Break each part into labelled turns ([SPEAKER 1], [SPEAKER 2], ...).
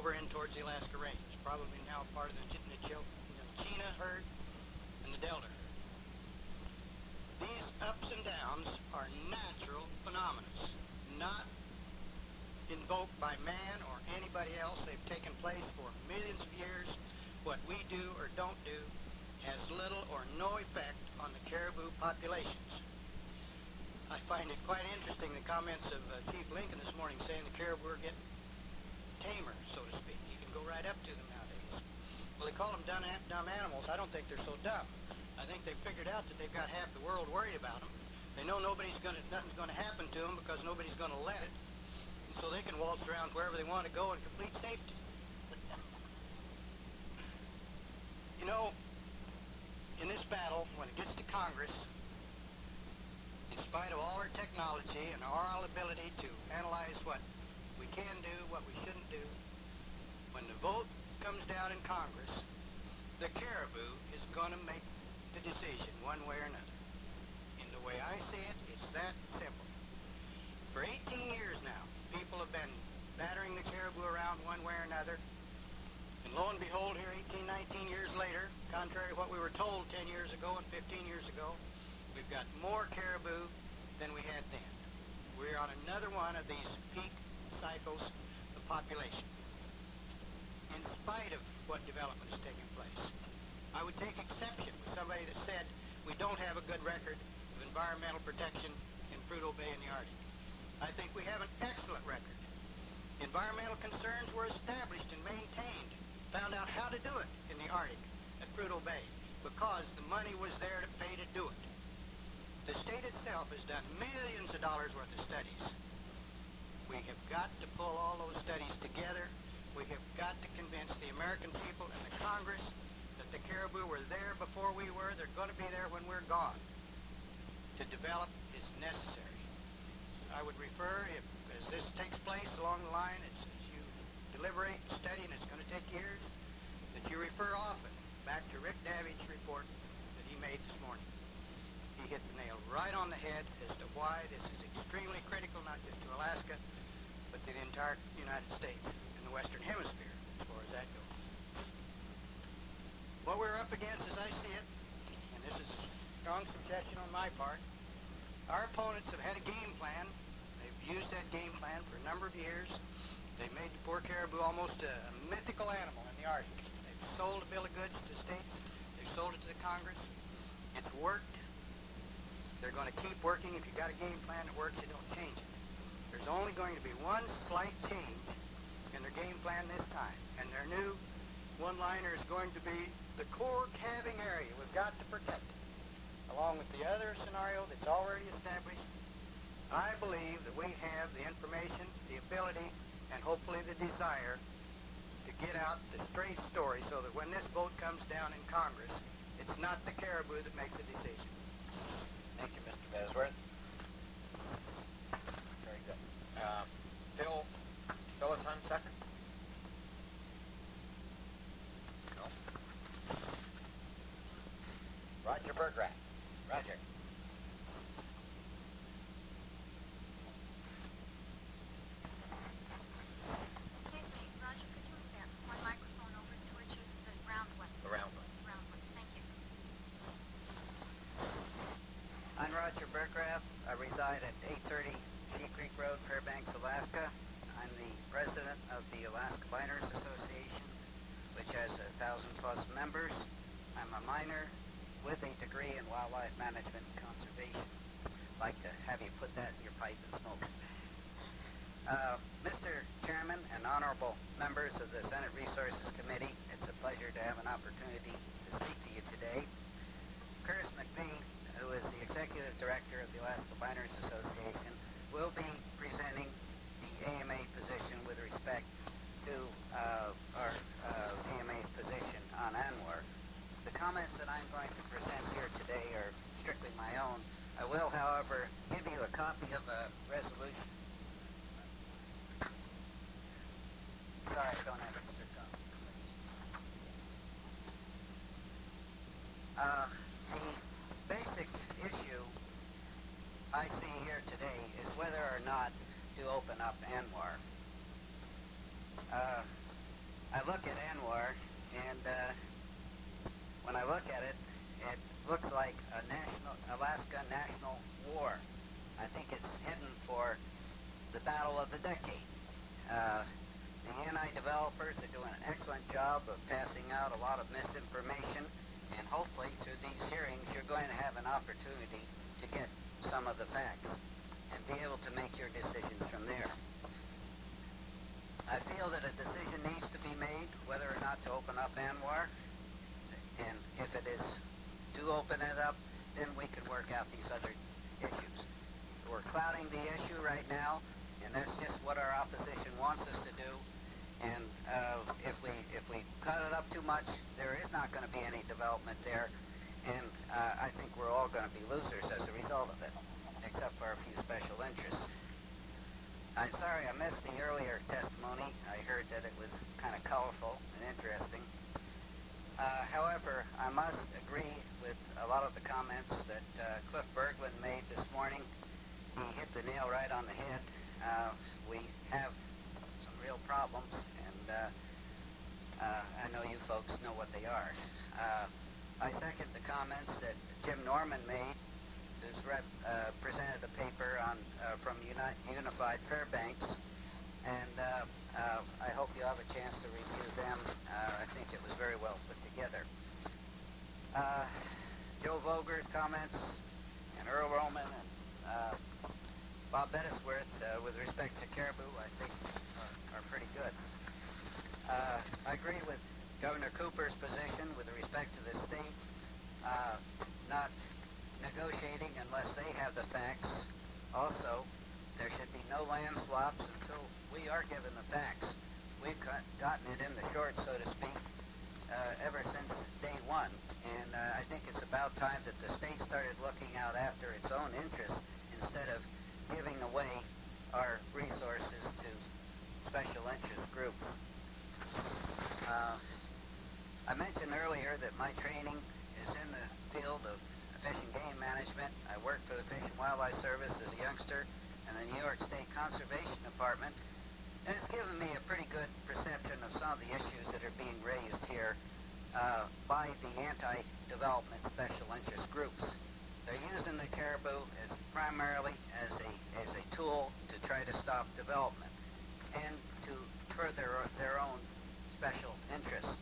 [SPEAKER 1] over in towards the Alaska Range, probably now part of the Chena herd and the Delta herd. These ups and downs are natural phenomena, not invoked by man or anybody else. They've taken place for millions of years. What we do or don't do has little or no effect on the caribou populations. I find it quite interesting, the comments of Chief Lincoln this morning saying the caribou are getting tamer, so to speak. You can go right up to them nowadays. Well, they call them dumb animals. I don't think they're so dumb. I think they've figured out that they've got half the world worried about them. They know nothing's going to happen to them because nobody's going to let it. And so they can waltz around wherever they want to go in complete safety. You know, in this battle, when it gets to Congress, in spite of all our technology and our ability to analyze what we can do, what we shouldn't do, when the vote comes down in Congress, the caribou is going to make the decision one way or another. In the way I see it, it's that simple. For 18 years now, people have been battering the caribou around one way or another. And lo and behold, here 18, 19 years later, contrary to what we were told 10 years ago and 15 years ago, we've got more caribou than we had then. We're on another one of these peak cycles of population. In spite of what development is taking place, I would take exception with somebody that said we don't have a good record of environmental protection in Prudhoe Bay and the Arctic. I think we have an excellent record. Environmental concerns were established and maintained, found out how to do it in the Arctic at Prudhoe Bay because the money was there to pay to do it. The state itself has done millions of dollars worth of studies. We have got to pull all those studies together. We have got to convince the American people and the Congress that the caribou were there before we were. They're going to be there when we're gone. To develop is necessary. I would refer, as this takes place along the line, as you deliberate and study, and it's going to take years, that you refer often back to Rick Davidge's report that he made this morning. He hit the nail right on the head as to why this is extremely critical, not just to Alaska, but to the entire United States and the Western Hemisphere, as far as that goes. What we're up against, as I see it, and this is a strong suggestion on my part, our opponents have had a game plan. They've used that game plan for a number of years. They've made the poor caribou almost a mythical animal in the Arctic. They've sold a bill of goods to the states. They've sold it to the Congress. It's worked. They're going to keep working. If you've got a game plan that works, you don't change it. There's only going to be one slight change in their game plan this time. And their new one-liner is going to be the core calving area. We've got to protect it. Along with the other scenario that's already established, I believe that we have the information, the ability, and hopefully the desire to get out the straight story so that when this vote comes down in Congress, it's not the caribou that makes the decision.
[SPEAKER 2] Thank you, Mr. Besworth. Very good. Phyllis Hunt, second? No. Roger Bergrath. Roger.
[SPEAKER 3] I'm Roger Bergrath. I reside at 830 Sheep Creek Road, Fairbanks, Alaska. I'm the president of the Alaska Miners Association, which has 1,000+ members. I'm a miner with a degree in wildlife management and conservation. I'd like to have you put that in your pipe and smoke it. Mr. Chairman and honorable members of the Senate Resources Committee, it's a pleasure to have an opportunity to speak to you today. Curtis McPhee, who is the Executive Director of the Alaska Miners Association, will be presenting the AMA position with respect to our AMA's position on ANWR. The comments that I'm going to present here today are strictly my own. I will, however, give you a copy of a resolution. Sorry, I don't have extra copies. The basic issue I see here today is whether or not to open up ANWR. I look at ANWR, and when I look at it, it looks like a Alaska national war. I think it's heading for the battle of the decade. The anti-developers are doing an excellent job of passing out a lot of misinformation, and hopefully through these hearings you're going to have an opportunity to get some of the facts and be able to make your decisions from there. I feel that a decision needs to be made whether or not to open up ANWR, and if it is to open it up, then we can work out these other issues. We're clouding the issue right now, and that's just what our opposition wants us to do. And if we cut it up too much, there is not going to be any development there, and I think we're all going to be losers as a result of it, except for a few special interests. I'm sorry I missed the earlier testimony. I heard that it was kind of colorful and interesting. However, I must agree with a lot of the comments that Cliff Berglund made this morning. He hit the nail right on the head. We have some real problems, and I know you folks know what they are. I second the comments that Jim Norman made, who's presented a paper on from Unified Fairbanks, and I hope you have a chance to review them. I think it was very well put together. Joe Voger's comments and Earl Roman and Bob Bettisworth with respect to caribou, I think, are pretty good. I agree with Governor Cooper's position with respect to the state not negotiating unless they have the facts. Also, there should be no land swaps until we are given the facts. We've gotten it in the short, so to speak, ever since day one. And I think it's about time that the state started looking out after its own interests instead of giving away our resources to special interest groups. I mentioned earlier that my training is in the field of fish and game management. I worked for the Fish and Wildlife Service as a youngster in the New York State Conservation Department, and it's given me a pretty good perception of some of the issues that are being raised here by the anti-development special interest groups. They're using the caribou as primarily as a tool to try to stop development and to further their own special interests.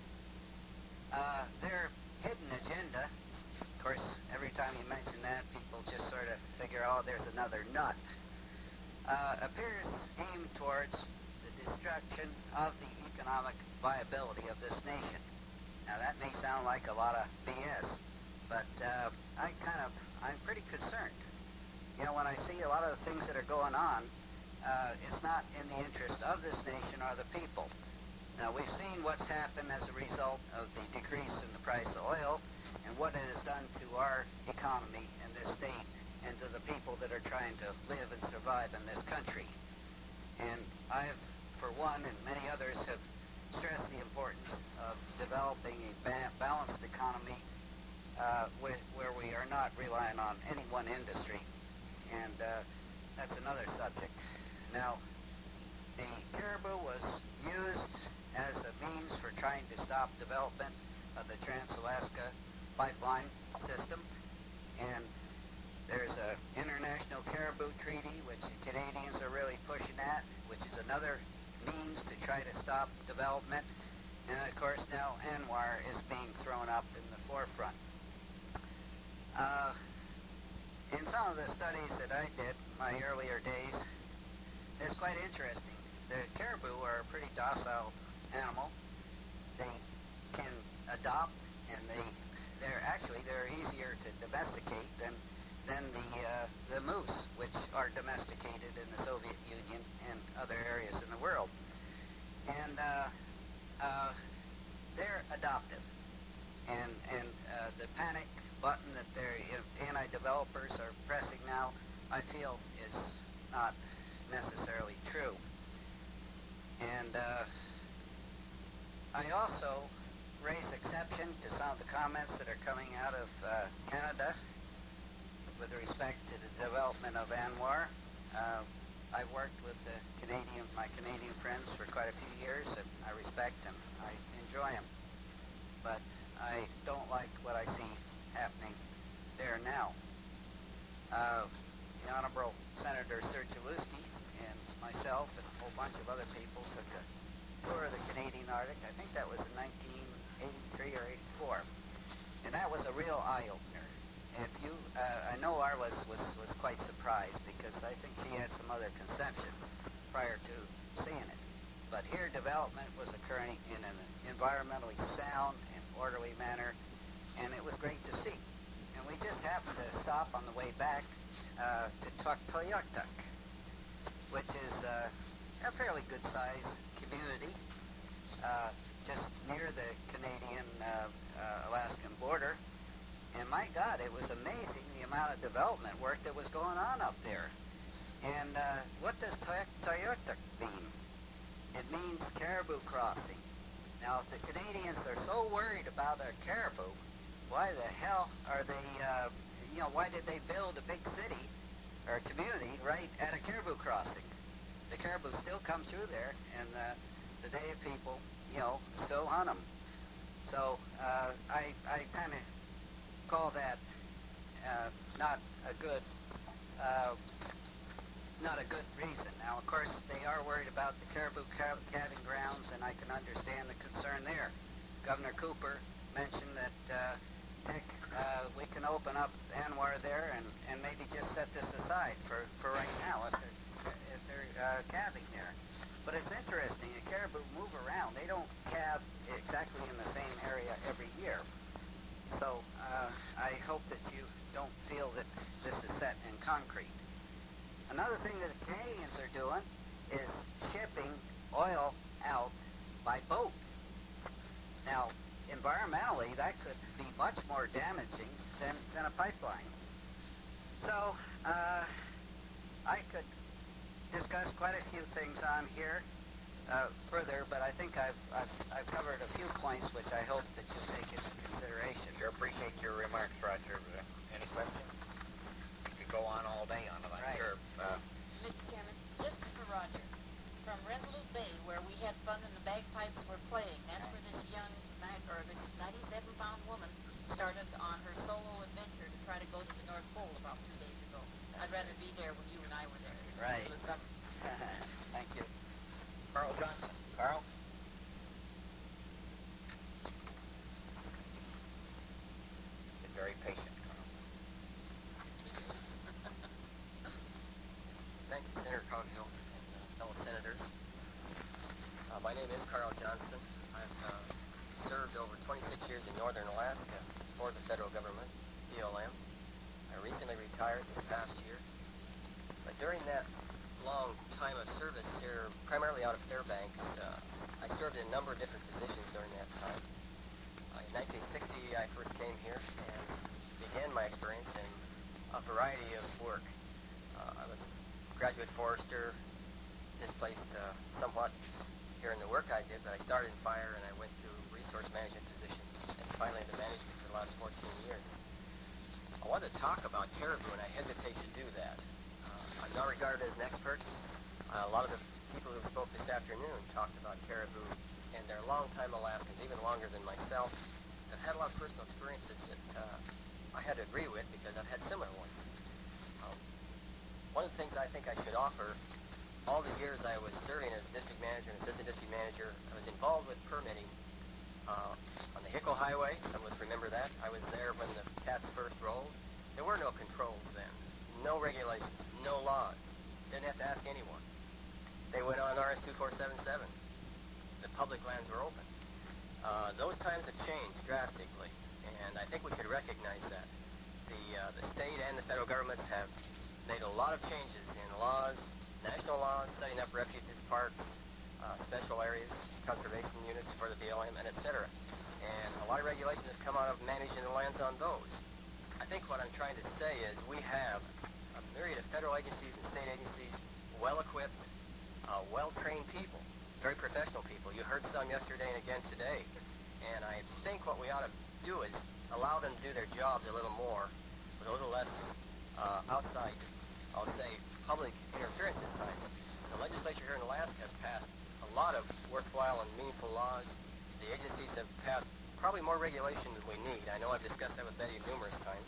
[SPEAKER 3] Their hidden agenda, of course, every time you mention that, people just sort of figure, oh, there's another nut, appears aimed towards the destruction of the economic viability of this nation. Now, that may sound like a lot of BS, but I'm pretty concerned. You know, when I see a lot of the things that are going on, it's not in the interest of this nation or the people. Now, we've seen what's happened as a result of the decrease in the price of oil and what it has done to our economy in this state and to the people that are trying to live and survive in this country. And I've, for one, and many others have stressed the importance of developing a balanced economy where we are not relying on any one industry. And that's another subject. Now, the caribou was used as a means for trying to stop development of the Trans-Alaska pipeline system. And there's an international caribou treaty, which the Canadians are really pushing at, which is another means to try to stop development. And of course now ANWR is being thrown up in the forefront. In some of the studies that I did in my earlier days, it's quite interesting. The caribou are a pretty docile animal. They can adopt, and they're easier to domesticate than the moose, which are domesticated in the Soviet Union and other areas in the world. And they're adoptive. And the panic button that their anti-developers are pressing now, I feel, is not necessarily true. And I also raise exception to some of the comments that are coming out of Canada with respect to the development of ANWR. I've worked with my Canadian friends for quite a few years, and I respect respect, and I enjoy them. But I don't like what I see happening there now. The Honorable Senator Sergilewski and myself and a whole bunch of other people took a tour of the Canadian Arctic. I think that was in 1983 or 84. And that was a real eye-opener. If you, I know Arliss was quite surprised because I think she had some other conceptions prior to seeing it. But here development was occurring in an environmentally sound and orderly manner, and it was great to see. And we just happened to stop on the way back to Tuktoyaktuk, which is a fairly good-sized community just near the Canadian-Alaskan border. And my God, it was amazing the amount of development work that was going on up there. And what does Tuktoyaktuk mean? It means caribou crossing. Now, if the Canadians are so worried about their caribou, why the hell are they, why did they build a big city or a community right at a caribou crossing? The caribou still come through there, and the native people, still hunt them. So I kind of call that not a good reason. Now, of course, they are worried about the caribou calving grounds, and I can understand the concern there. Governor Cooper mentioned that we can open up Anwar there and maybe just set this aside for right now if they're calving there. But it's interesting, the caribou move around. They don't calve exactly in the same area every year. So I hope that you don't feel that this is set in concrete. Another thing that the Canadians are doing is shipping oil out by boat. Now, environmentally, that could be much more damaging than a pipeline. So I could discuss quite a few things on here further, but I think I've covered a few points which I hope that you'll take into consideration.
[SPEAKER 2] Sure appreciate your remarks, Roger. Any questions? We could go on all day on it, I'm
[SPEAKER 3] Right.
[SPEAKER 2] sure.
[SPEAKER 4] Mr. Chairman, just for Roger, from Resolute Bay, where we had fun and the bagpipes were playing, that's where this this 97-pound woman started on her solo adventure to try to go to the North Pole about 2 days ago. I'd rather be there when you and I were there.
[SPEAKER 3] Right. Thank you.
[SPEAKER 2] Carl Johnson. Carl? Been very patient, Carl.
[SPEAKER 5] Thank you, Senator Coghill and fellow senators. My name is Carl Johnston. I've served over 26 years in northern Alaska for the federal government, BLM. I recently retired this past year. But during that long time of service here, primarily out of Fairbanks, I served in a number of different positions during that time. In 1960, I first came here and began my experience in a variety of work. I was a graduate forester, displaced somewhat here in the work I did, but I started in fire and I went through resource management positions and finally into management for the last 14 years. I wanted to talk about caribou, and I hesitate to do that. I'm not regarded as an expert. A lot of the people who spoke this afternoon talked about caribou, and they're longtime Alaskans, even longer than myself. I've had a lot of personal experiences that I had to agree with because I've had similar ones. One of the things I think I should offer, all the years I was serving as district manager and assistant district manager, I was involved with permitting on the Hickle Highway. Some of us remember that. I was there when the cats first rolled. There were no controls then, no regulations, no laws. Didn't have to ask anyone. They went on RS 2477. The public lands were open. Those times have changed drastically, and I think we could recognize that. The state and the federal government have made a lot of changes in laws, national laws, setting up refuges, parks, special areas, conservation units for the BLM, and et cetera. And a lot of regulations have come out of managing the lands on those. I think what I'm trying to say is we have a myriad of federal agencies and state agencies, well-equipped, well-trained people, very professional people. You heard some yesterday and again today. And I think what we ought to do is allow them to do their jobs a little more with a little less outside, I'll say, public interference inside. The legislature here in Alaska has passed a lot of worthwhile and meaningful laws. The agencies have passed probably more regulation than we need. I know I've discussed that with Betty numerous times.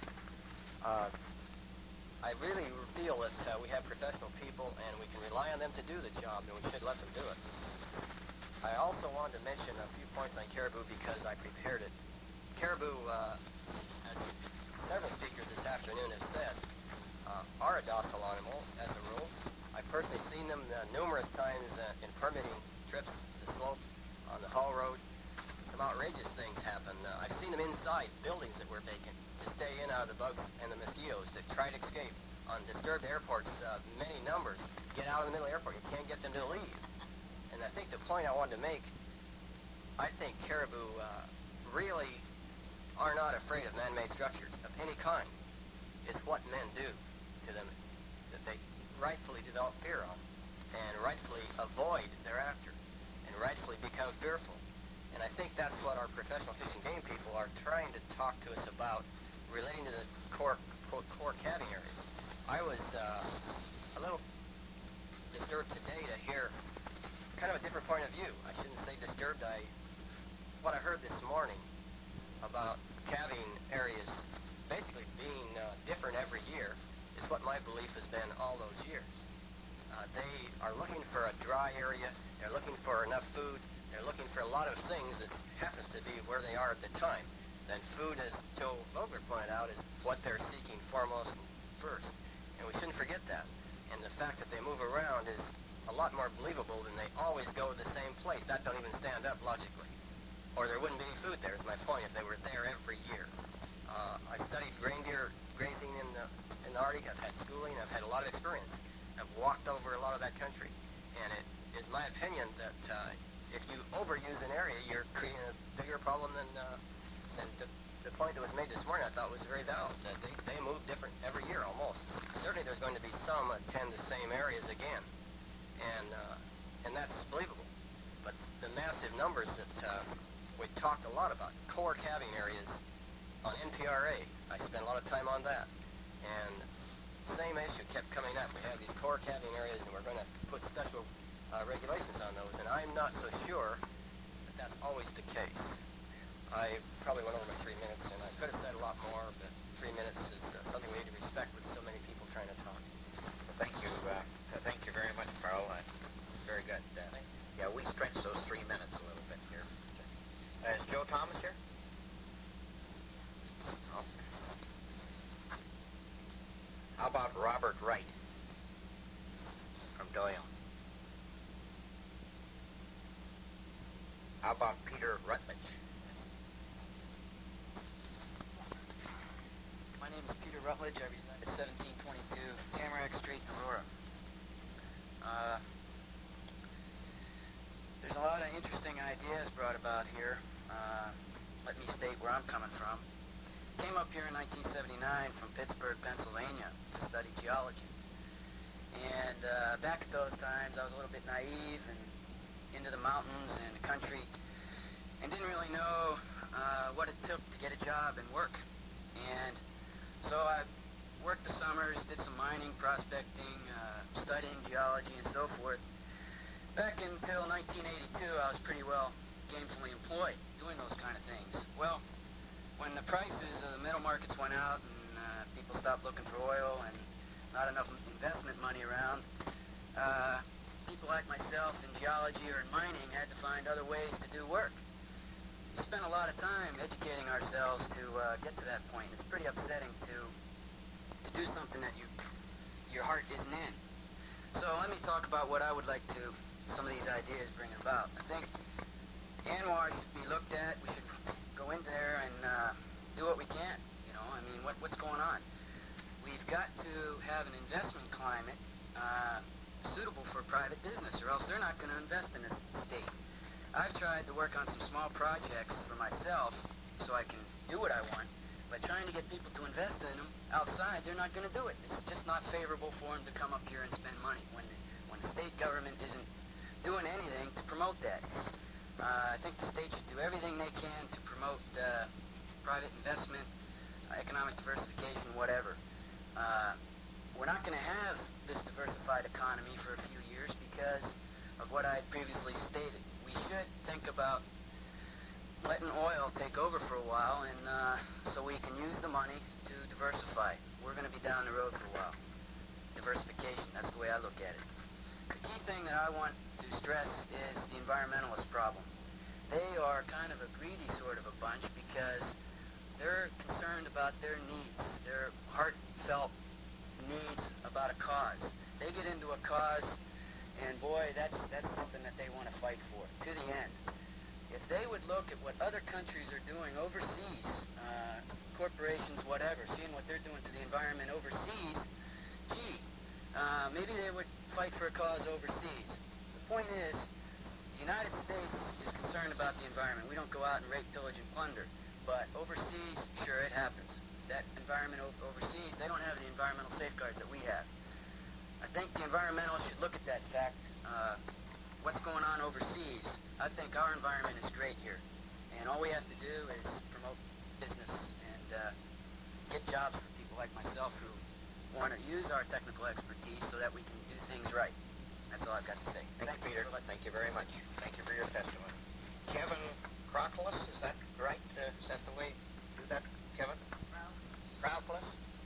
[SPEAKER 5] I really feel that we have professional people and we can rely on them to do the job, and we should let them do it. I also wanted to mention a few points on caribou because I prepared it. Caribou, as several speakers this afternoon have said, are a docile animal, as a rule. I've personally seen them numerous times in permitting trips to the slope on the Hall Road. Some outrageous things happen. I've seen them inside buildings that were vacant to stay in out of the bugs and the mosquitoes, to try to escape. On disturbed airports, many numbers get out of the middle of the airport. You can't get them to leave. And I think the point I wanted to make, I think caribou really are not afraid of man-made structures of any kind. It's what men do to them that they rightfully develop fear of, and rightfully avoid thereafter, and rightfully become fearful. And I think that's what our professional fish and game people are trying to talk to us about, relating to the core calving areas. I was a little disturbed today to hear kind of a different point of view. I shouldn't say disturbed. What I heard this morning about calving areas basically being different every year is what my belief has been all those years. They are looking for a dry area. They're looking for enough food. They're looking for a lot of things that happens to be where they are at the time. Then food, as Joe Vogler pointed out, is what they're seeking foremost and first. And we shouldn't forget that. And the fact that they move around is a lot more believable than they always go to the same place. That don't even stand up logically. Or there wouldn't be any food there, is my point, if they were there every year. I've studied reindeer grazing in the Arctic. I've had schooling. I've had a lot of experience. I've walked over a lot of that country. And it is my opinion that if you overuse an area, you're creating a bigger problem than the point that was made this morning. I thought was very valid, that they move different every year almost. Certainly there's going to be some that tend the same areas again, and that's believable. But the massive numbers that we talked a lot about, core calving areas on NPRA, I spent a lot of time on that, and same issue kept coming up. We have these core calving areas, and we're going to put special regulations on those, and I'm not so sure that that's always the case. I probably went over my 3 minutes, and I could have said a lot more, but 3 minutes is something we need to respect with so many people trying to talk.
[SPEAKER 2] Well, thank you very much, Carl. Very good. Yeah, we stretched those 3 minutes a little bit here. Is Joe Thomas here? Oh. How about Robert Wright from Doyle? How about Peter Rutledge?
[SPEAKER 3] My name is Peter Rutledge. I reside at 1722 Tamarack Street in Aurora. There's a lot of interesting ideas brought about here. Let me state where I'm coming from. Came up here in 1979 from Pittsburgh, Pennsylvania to study geology. And back at those times, I was a little bit naive and into the mountains and the country and didn't really know what it took to get a job and work. And so I worked the summers, did some mining, prospecting, studying geology and so forth. Back until 1982, I was pretty well gainfully employed doing those kind of things. Well, when the prices of the metal markets went out and people stopped looking for oil and not enough investment money around, people like myself in geology or in mining had to find other ways to do work. We spent a lot of time educating ourselves to get to that point. It's pretty upsetting to do something that your heart isn't in. So let me talk about what I would like to, some of these ideas bring about. I think ANWR should be looked at. We should go in there and do what we can. You know, I mean, what's going on? We've got to have an investment climate suitable for private business, or else they're not going to invest in this state. I've tried to work on some small projects for myself so I can do what I want, but trying to get people to invest in them outside, they're not going to do it. It's just not favorable for them to come up here and spend money when the state government isn't doing anything to promote that. I think the state should do everything they can to promote private investment, economic diversification, whatever. We're not going to have this diversified economy for a few years because of what I had previously stated. We should think about letting oil take over for a while, and so we can use the money to diversify. We're going to be down the road for a while. Diversification, that's the way I look at it. The key thing that I want to stress is the environmentalist problem. They are kind of a greedy sort of a bunch because they're concerned about their needs, their heartfelt needs about a cause. They get into a cause, and boy, that's something that they want to fight for, to the end. If they would look at what other countries are doing overseas, corporations, whatever, seeing what they're doing to the environment overseas, gee, maybe they would fight for a cause overseas. The point is, the United States is concerned about the environment. We don't go out and rape, pillage, and plunder. But overseas, sure, it happens. That environment overseas, they don't have the environmental safeguards that we have. I think the environmentalists should look at that fact. What's going on overseas, I think our environment is great here. And all we have to do is promote business and get jobs for people like myself who want to use our technical expertise so that we can do things right. That's all I've got to say.
[SPEAKER 2] Thank you, Peter. Thank you very much. Thank you for your testimony. Kevin Crockless, is that right? Is that the way you do that, Kevin? Crowdless?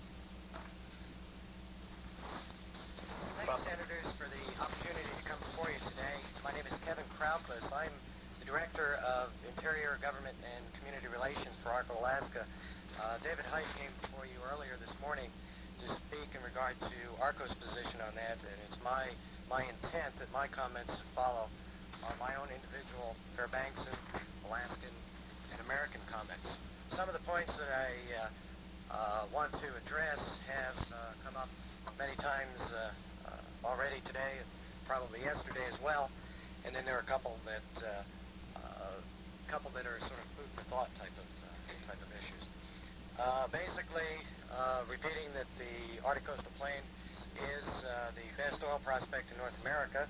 [SPEAKER 6] Thanks, Senators, for the opportunity to come before you today. My name is Kevin Crowdless. I'm the Director of Interior, Government, and Community Relations for ARCO Alaska. David Height came before you earlier this morning to speak in regard to ARCO's position on that, and it's my intent that my comments follow on my own individual Fairbanksan, Alaskan, and American comments. Some of the points that I want to address have come up many times already today, and probably yesterday as well, and then there are a couple that are sort of food for thought type of issues. Basically, repeating that the Arctic Coastal Plain is the best oil prospect in North America.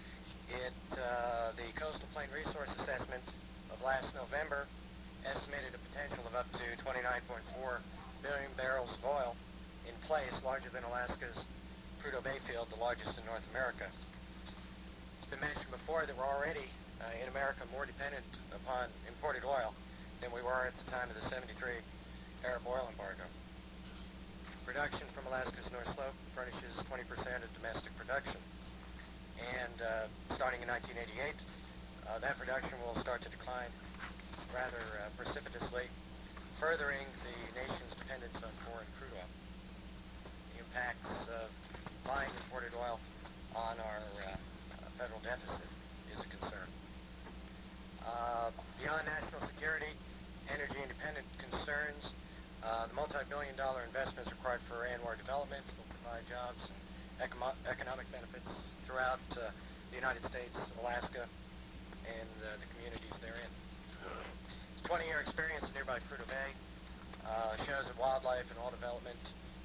[SPEAKER 6] The Coastal Plain Resource Assessment of last November estimated a potential of up to 29.4 billion barrels of oil in place, larger than Alaska's Prudhoe Bay field, the largest in North America. It's been mentioned before that we're already, in America, more dependent upon imported oil than we were at the time of the 73 Arab oil embargo. Production from Alaska's North Slope furnishes 20% of domestic production. And starting in 1988, that production will start to decline rather precipitously, furthering the nation's dependence on foreign crude oil. The impacts of buying imported oil on our federal deficit is a concern. Beyond national security, energy independent concerns, the multi-billion-dollar investments required for ANWR development will provide jobs and economic benefits throughout the United States, Alaska, and the communities therein. 20-year experience in nearby Prudhoe Bay shows that wildlife and oil development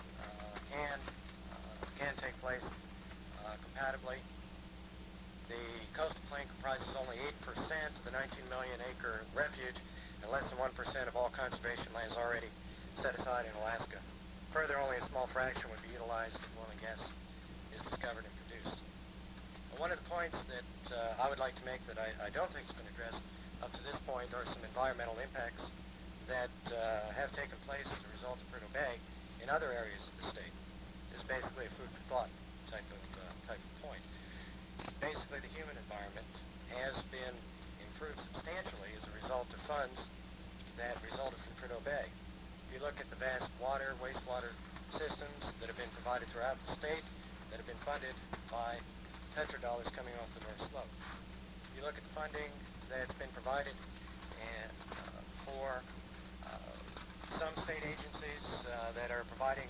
[SPEAKER 6] can take place compatibly. The coastal plain comprises only 8% of the 19 million acre refuge and less than 1% of all conservation lands already set aside in Alaska. Further, only a small fraction would be utilized if oil and gas is discovered and produced. One of the points that I would like to make that I don't think has been addressed up to this point are some environmental impacts that have taken place as a result of Prudhoe Bay in other areas of the state. This is basically a food for thought type of point. Basically, the human environment has been improved substantially as a result of funds that resulted from Prudhoe Bay. If you look at the vast water, wastewater systems that have been provided throughout the state that have been funded by petrodollars coming off the North Slope. If you look at the funding that's been provided and for some state agencies that are providing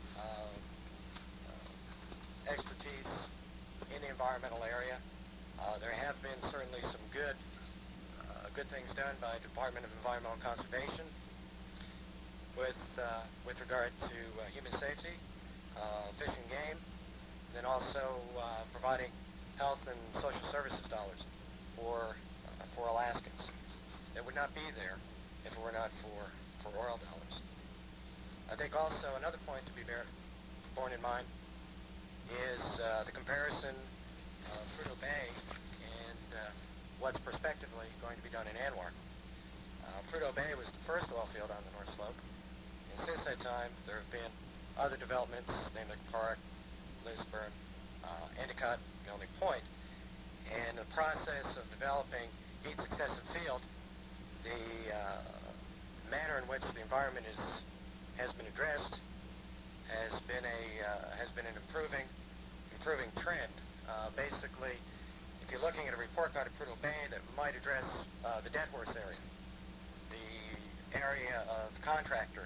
[SPEAKER 6] expertise in the environmental area, there have been certainly some good things done by the Department of Environmental Conservation with regard to human safety, fish and game, and then also providing health and social services dollars for Alaskans that would not be there if it were not for oil dollars. I think also another point to be borne in mind is the comparison of Prudhoe Bay be done in Anwar. Prudhoe Bay was the first oil field on the North Slope, and since that time there have been other developments, namely Park, Lisburn, Endicott, Milne Point. And in the process of developing each successive field, the manner in which the environment has been addressed has been an improving trend. Basically, if you're looking at a report card of Prudhoe Bay that might address the Dead Horse area, the area of contractor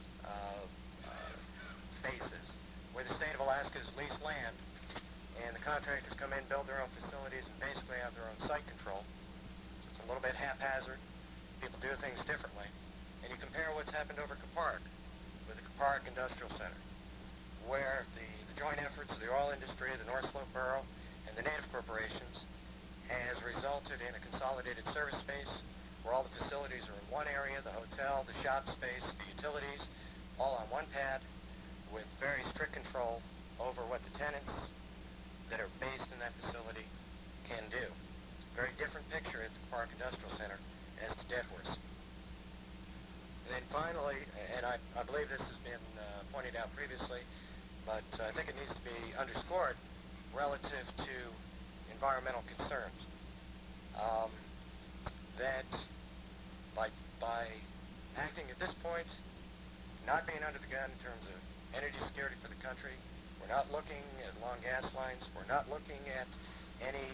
[SPEAKER 6] bases, where the state of Alaska has leased land, and the contractors come in, build their own facilities, and basically have their own site control. It's a little bit haphazard. People do things differently. And you compare what's happened over Kapark with the Kapark Industrial Center, where the joint efforts of the oil industry, the North Slope Borough, and the native corporations has resulted in a consolidated service space where all the facilities are in one area, the hotel, the shop space, the utilities, all on one pad, with very strict control over what the tenants that are based in that facility can do. Very different picture at the Park Industrial Center as to Dead Horse. And then finally, and I believe this has been pointed out previously, but I think it needs to be underscored relative to environmental concerns. That by acting at this point, not being under the gun in terms of energy security for the country, we're not looking at long gas lines, we're not looking at any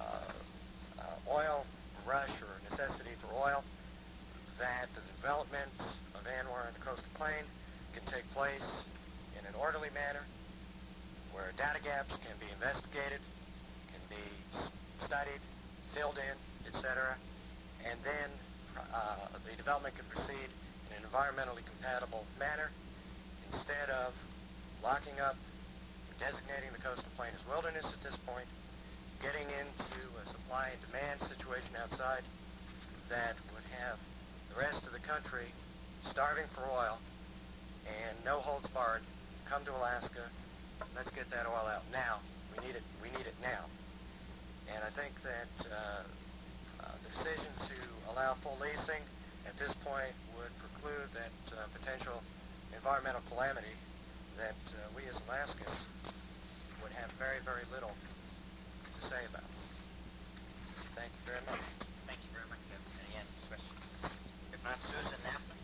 [SPEAKER 6] oil rush or necessity for oil, that the development of Anwar and the Coastal Plain can take place in an orderly manner, where data gaps can be investigated, can be studied, filled in, etc., and then the development can proceed in an environmentally compatible manner instead of locking up, designating the Coastal Plain as wilderness at this point, getting into a supply and demand situation outside that would have the rest of the country starving for oil and no holds barred. Come to Alaska, let's get that oil out now. We need it now. And I think that the decision to allow full leasing at this point would preclude that potential environmental calamity that we as Alaskans would have very, very little to say about. Thank you very much.
[SPEAKER 2] Thank you very much, Kevin. Any questions? If not, Susan Knappman?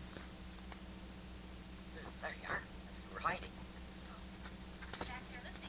[SPEAKER 2] There you are. You were hiding.
[SPEAKER 7] Back here listening.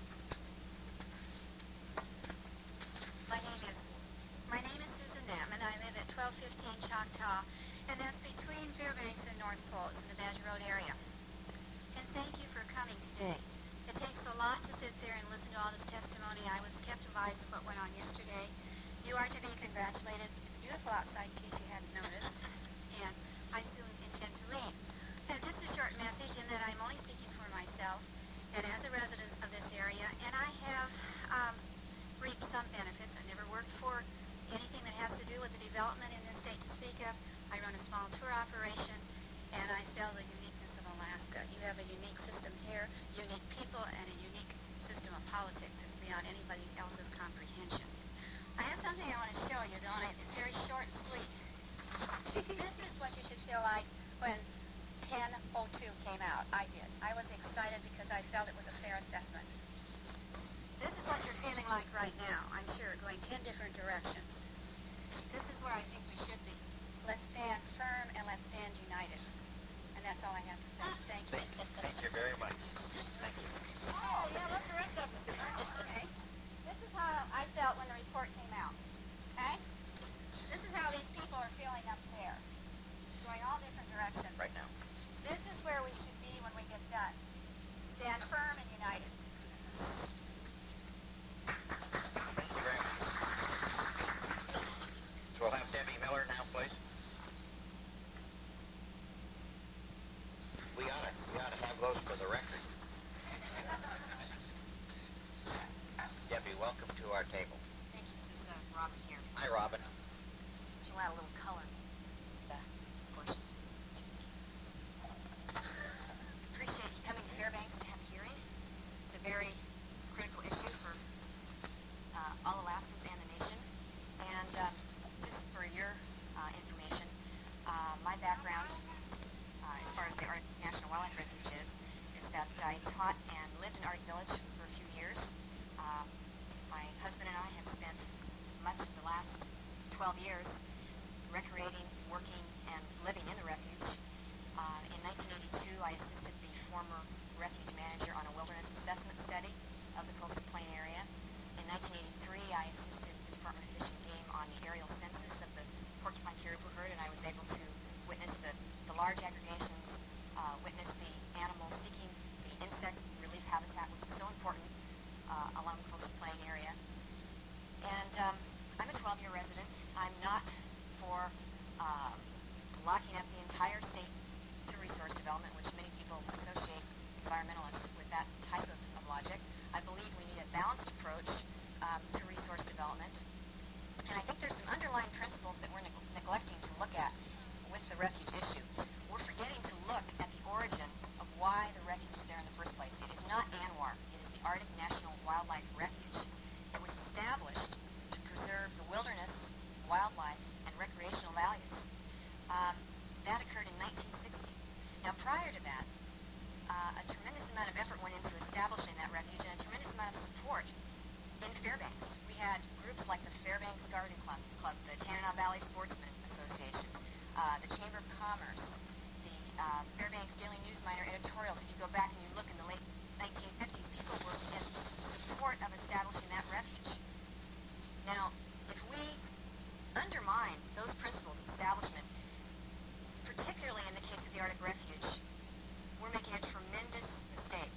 [SPEAKER 7] My name is Susan Knappman. I live at 1215 Choctaw, and that's between Fairbanks and North Pole. It's in the Badger Road area. And thank you for coming today. It takes a lot to sit there and listen to all this testimony. I was kept advised of what went on yesterday. You are to be congratulated. It's beautiful outside, in case you hadn't noticed. And I soon intend to leave. And just a short message in that I'm only speaking for myself and as a resident of this area. And I have reaped some benefits. I never worked for anything that has to do with the development in this state to speak of. I run a small tour operation, and I sell the uniqueness of Alaska. You have a unique system here, unique people, and a unique system of politics that's beyond anybody else's comprehension. I have something I want to show you, don't I? It's very short and sweet. This is what you should feel like when 1002 came out. I did. I was excited because I felt it was a fair assessment. This is what you're feeling like right now, I'm sure, going 10 different directions. This is where I think we should be. Let's stand firm and let's stand united. And that's all I have to say. Thank you.
[SPEAKER 2] Thank you very much. Thank you.
[SPEAKER 7] Oh, yeah, what's the rest of it? Okay. This is how I felt when the report came out. Okay? This is how these people are feeling up there. Going all different directions.
[SPEAKER 2] Right now.
[SPEAKER 7] This is where we should be when we get done. Stand firm and united.
[SPEAKER 2] Thank you very much. So we'll have Debbie Miller now, please. We ought to have those for the record. Debbie, welcome to our table.
[SPEAKER 7] Thank you. This is Robin here.
[SPEAKER 2] Hi, Robin.
[SPEAKER 7] She'll add a little color. Of course. Appreciate you coming to Fairbanks to have a hearing. It's a very critical issue for all Alaskans and the nation. And just for your
[SPEAKER 8] 12 years, recreating, working, and living in the refuge. In 1982, I assisted the former refuge manager on a wilderness assessment study of the coastal plain area. In 1983, I assisted the Department of Fish and Game on the aerial census of the porcupine caribou herd, and I was able to witness the large aggregations, witness the animals seeking the insect relief habitat, which is so important along the coastal plain area. And I'm a 12-year resident. I'm not for locking up the entire state to resource development, which many people associate environmentalists with that type of logic. I believe we need a balanced approach to resource development. And I think there's some underlying principles that we're neglecting to look at with the refuge issue. We're forgetting to look at the origin of why the refuge is there in the first place. It is not ANWR. It is the Arctic National Wildlife Refuge. It was established to preserve the wilderness, wildlife, and recreational values. That occurred in 1960. Now, prior to that, a tremendous amount of effort went into establishing that refuge and a tremendous amount of support in Fairbanks. We had groups like the Fairbanks Garden Club, the Tanana Valley Sportsmen Association, the Chamber of Commerce, the Fairbanks Daily News Miner editorials. If you go back and you look in the late 1950s, people were in support of establishing that refuge. Now, if we undermine those principles of establishment, particularly in the case of the Arctic Refuge, we're making a tremendous mistake.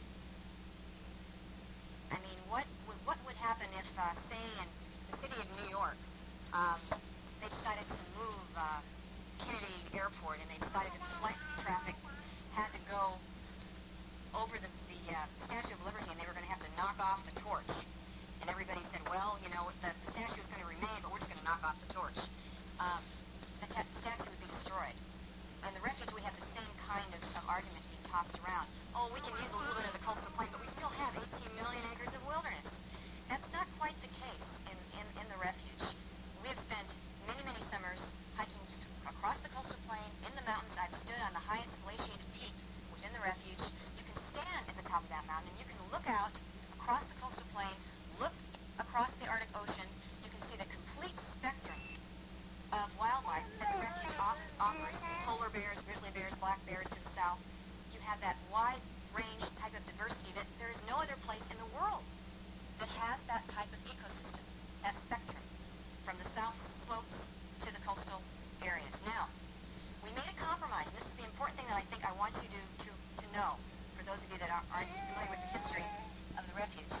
[SPEAKER 8] I mean, what would happen if, say, in the city of New York, they decided to move Kennedy Airport, and they decided that the flight traffic had to go over the Statue of Liberty, and they were going to have to knock off the torch. And everybody said, well, you know, the statue is going to remain, but we're just going to knock off the torch. The statue would be destroyed. In the refuge, we have the same kind of argument being tossed around. Oh, we can use a little bit of the coastal plain, but we still have 18 million acres of wilderness. That's not quite the case in the refuge. We have spent many, many summers hiking across the coastal plain, in the mountains. I've stood on the highest glaciated peak within the refuge. You can stand at the top of that mountain, and you can look out across the coastal plain, look across the Arctic Ocean. You can see the complete spectrum of wildlife that the refuge offers. Polar bears, grizzly bears, black bears to the south. You have that wide range type of diversity that there is no other place in the world that has that type of ecosystem, that spectrum, from the south slopes to the coastal areas. Now, we made a compromise, and this is the important thing that I think I want you to know, for those of you that aren't familiar with the history of the refuge.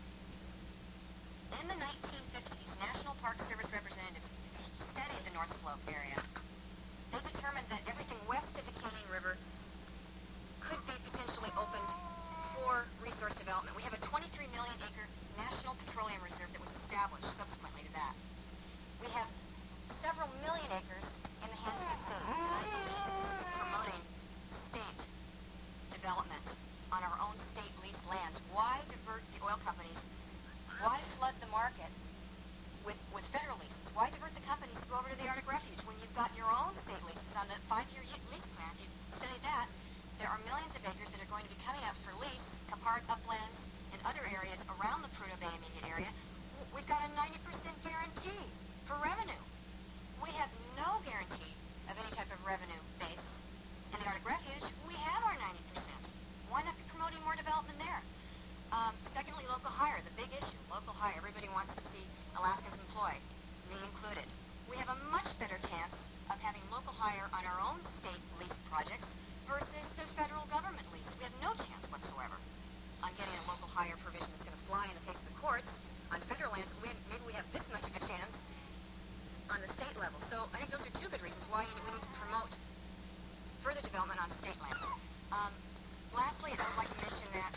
[SPEAKER 8] In the 1950s, National Park Service representatives studied the North Slope area. They determined that everything west of the Canyon River could be potentially opened for resource development. We have a 23 million acre National Petroleum Reserve that was established subsequently to that. We have several million acres in the hands of the state, and I believe promoting state development on our own state leased lands. Why divert the oil companies? Why flood the market with federal leases? Why divert the companies to go over to the Arctic Refuge when you've got your own state leases on the 5-year lease plan? If you study that, there are millions of acres that are going to be coming up for lease, Kapar uplands and other areas around the Prudhoe Bay immediate area. We've got a 90% guarantee for revenue. We have no guarantee of any type of revenue base in the Arctic Refuge. We have our 90%. Why not be promoting more development there? Secondly, local hire, the big issue, local hire. Everybody wants to see Alaskans employed, me included. We have a much better chance of having local hire on our own state lease projects versus the federal government lease. We have no chance whatsoever on getting a local hire provision that's going to fly in the face of the courts on federal lands. Maybe we have this much of a chance on the state level. So I think those are two good reasons why we need to promote further development on state lands. Lastly, I would like to mention that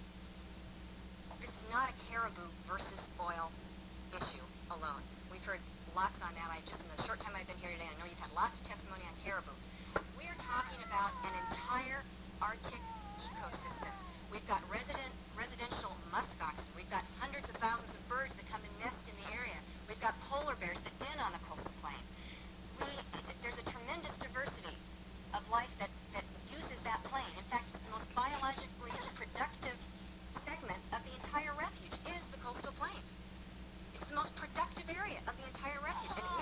[SPEAKER 8] this is not a caribou versus oil issue alone. We've heard lots on that. Just in the short time I've been here today, I know you've had lots of testimony on caribou. We are talking about an entire Arctic ecosystem. We've got residential muskoxen. We've got hundreds of thousands of birds that come and nest in the area. We've got polar bears that den on the coastal plain. There's a tremendous diversity of life that uses that plain. In fact, the most biologically productive segment of the entire refuge is the coastal plain. It's the most productive area of the entire refuge, and it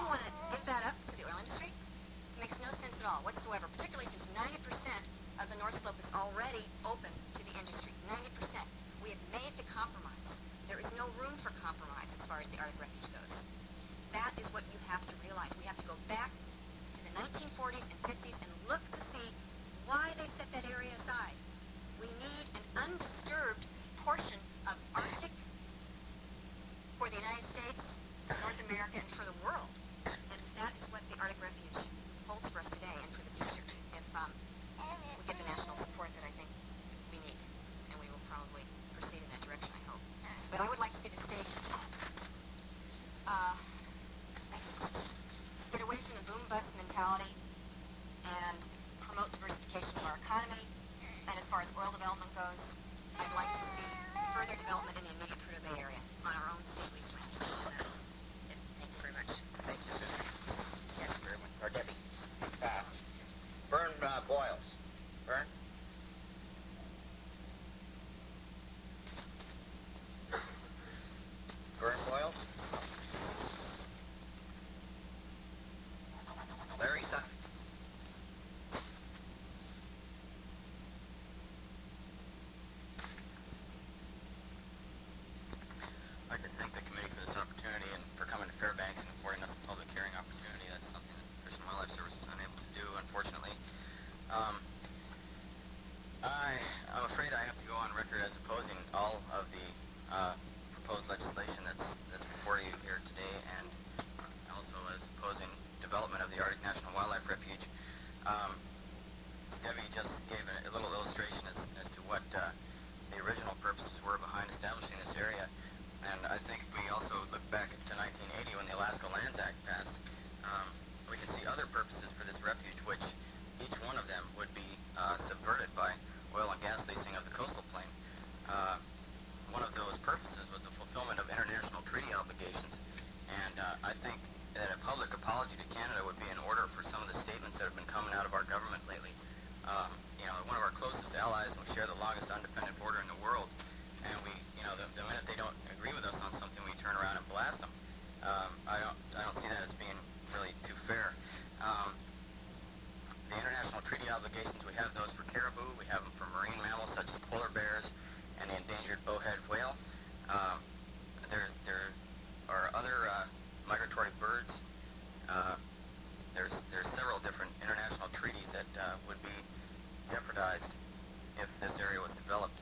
[SPEAKER 5] Special Lands Act passed, we can see other purposes for this refuge, which each one of them would be subverted by oil and gas leasing of the coastal plain. One of those purposes was the fulfillment of international treaty obligations, and I think that a public apology to Canada would be in order for some of the statements that have been coming out of our government lately. One of our closest allies, and we share the longest undefended border in the world, and the minute they don't agree with us on something, we turn around and blast them. I don't see that as being really too fair. The international treaty obligations, we have those for caribou, we have them for marine mammals such as polar bears and the endangered bowhead whale. There are other migratory birds. There's several different international treaties that would be jeopardized if this area was developed.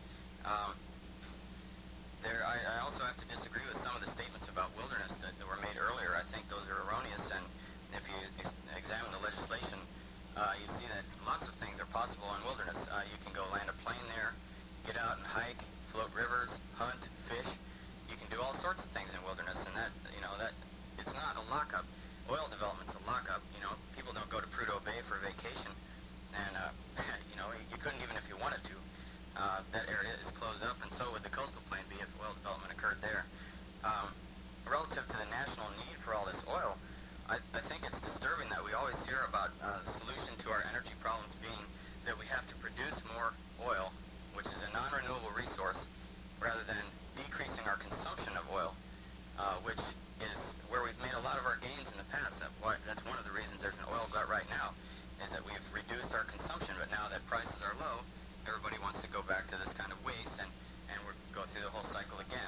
[SPEAKER 5] I also have to disagree with some of the statements about wilderness that were made earlier. I think those are erroneous, and if you examine the legislation, you see that lots of things are possible in wilderness. You can go land a plane there, get out and hike, float rivers, hunt, fish. You can do all sorts of things in wilderness, and that it's not a lockup. Oil development's a lockup. People don't go to Prudhoe Bay for a vacation, and you couldn't even if you wanted to. That area is closed up, and so would the coastal plain be if oil development occurred there. Relative to the national need for all this oil, I think it's disturbing that we always hear about the solution to our energy problems being that we have to produce more oil, which is a non-renewable resource, rather than decreasing our consumption of oil, which is where we've made a lot of our gains in the past. That's one of the reasons there's an oil glut right now, is that we've reduced our consumption, but now that prices are low, everybody wants to go back to this kind of waste, and we're go through the whole cycle again.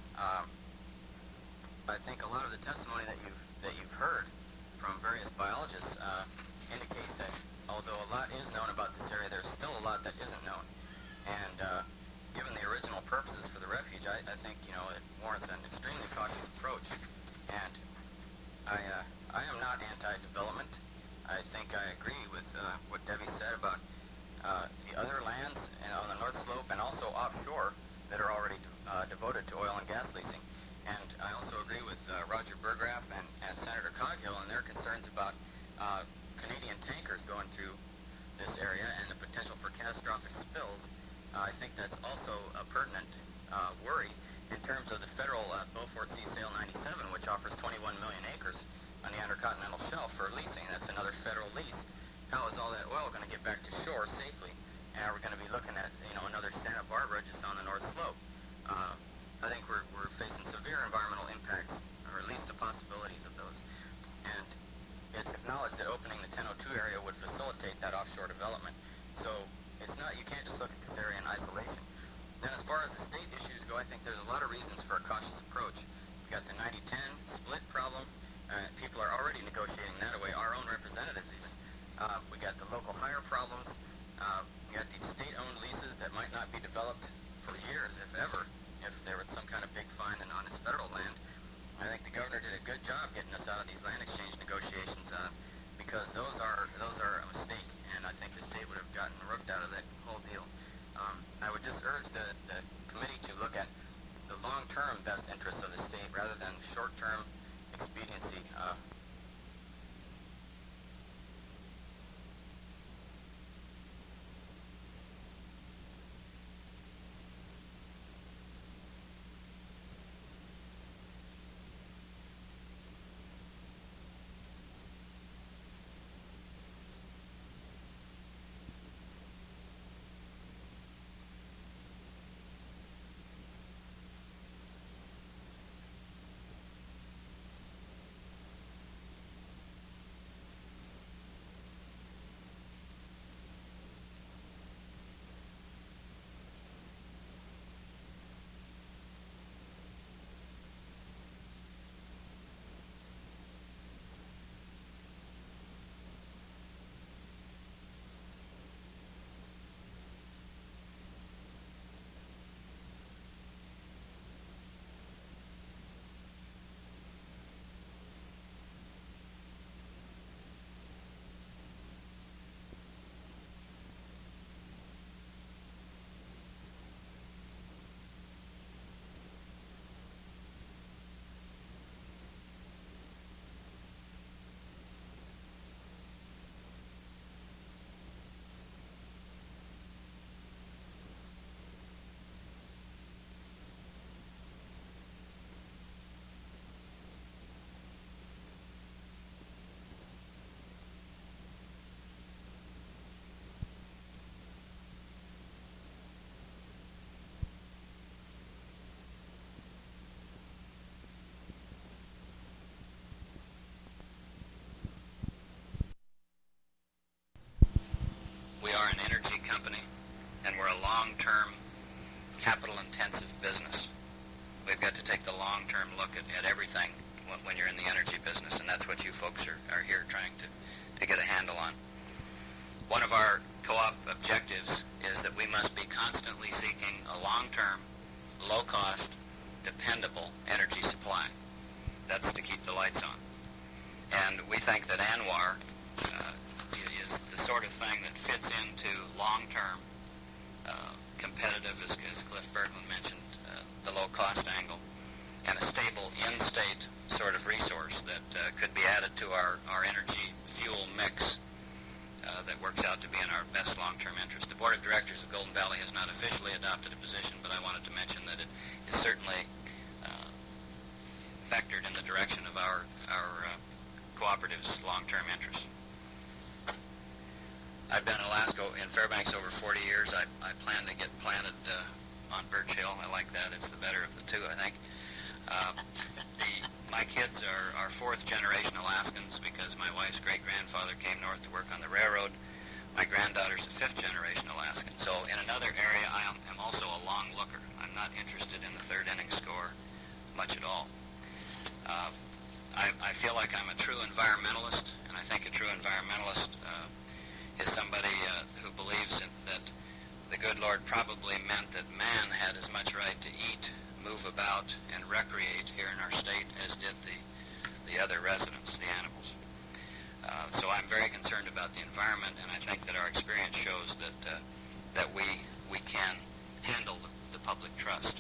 [SPEAKER 5] I think a lot of the testimony that you've heard from various biologists indicates that although a lot is known about this area, there's still a lot that isn't known. And given the original purposes for the refuge, I think it warrants an extremely cautious approach. And I am not anti-development. I think I agree with what Debbie said about the other lands on the North Slope and also offshore that are already devoted to oil and gas leasing. And I also agree with Roger Burgraff and Senator Coghill and their concerns about Canadian tankers going through this area and the potential for catastrophic spills. I think that's also a pertinent worry in terms of the federal Beaufort Sea Sale 97, which offers 21 million acres on the Intercontinental Shelf for leasing. That's another federal lease. How is all that oil going to get back to shore safely? And are we going to be looking at another Santa Barbara just on the North Slope? I think we're facing severe environmental impacts, or at least the possibilities of those. And it's acknowledged that opening the 1002 area would facilitate that offshore development. So you can't just look at this area in isolation. Then as far as the state issues go, I think there's a lot of reasons for a cautious approach. We got the 90-10 split problem. People are already negotiating that away, our own representatives even. We got the local hire problems. We got these state-owned leases that might not be developed for years, if ever, if there was some kind of big fine on his federal land. I think the governor did a good job getting us out of these land exchange negotiations because those are a mistake, and I think the state would have gotten rooked out of that whole deal. I would just urge the committee to look at the long-term best interests of the state rather than short-term expediency.
[SPEAKER 9] long-term, capital-intensive business. We've got to take the long-term look at everything when you're in the energy business, and that's what you folks are here trying to get a handle on. One of our co-op objectives is that we must be constantly seeking a long-term, low-cost, dependable energy supply. That's to keep the lights on. And we think that ANWR is the sort of thing that fits into long-term, competitive, as Cliff Berglund mentioned, the low-cost angle, and a stable in-state sort of resource that could be added to our energy fuel mix that works out to be in our best long-term interest. The Board of Directors of Golden Valley has not officially adopted a position, but I wanted to mention that it is certainly vectored in the direction of our cooperative's long-term interests. I've been in Alaska in Fairbanks over 40 years. I plan to get planted on Birch Hill. I like that. It's the better of the two, I think. My kids are fourth-generation Alaskans because my wife's great-grandfather came north to work on the railroad. My granddaughter's a fifth-generation Alaskan. So in another area, I am also a long looker. I'm not interested in the third-inning score much at all. I feel like I'm a true environmentalist, and I think a true environmentalist is somebody who believes that the good Lord probably meant that man had as much right to eat, move about, and recreate here in our state as did the other residents, the animals. So I'm very concerned about the environment, and I think that our experience shows that we can handle the public trust.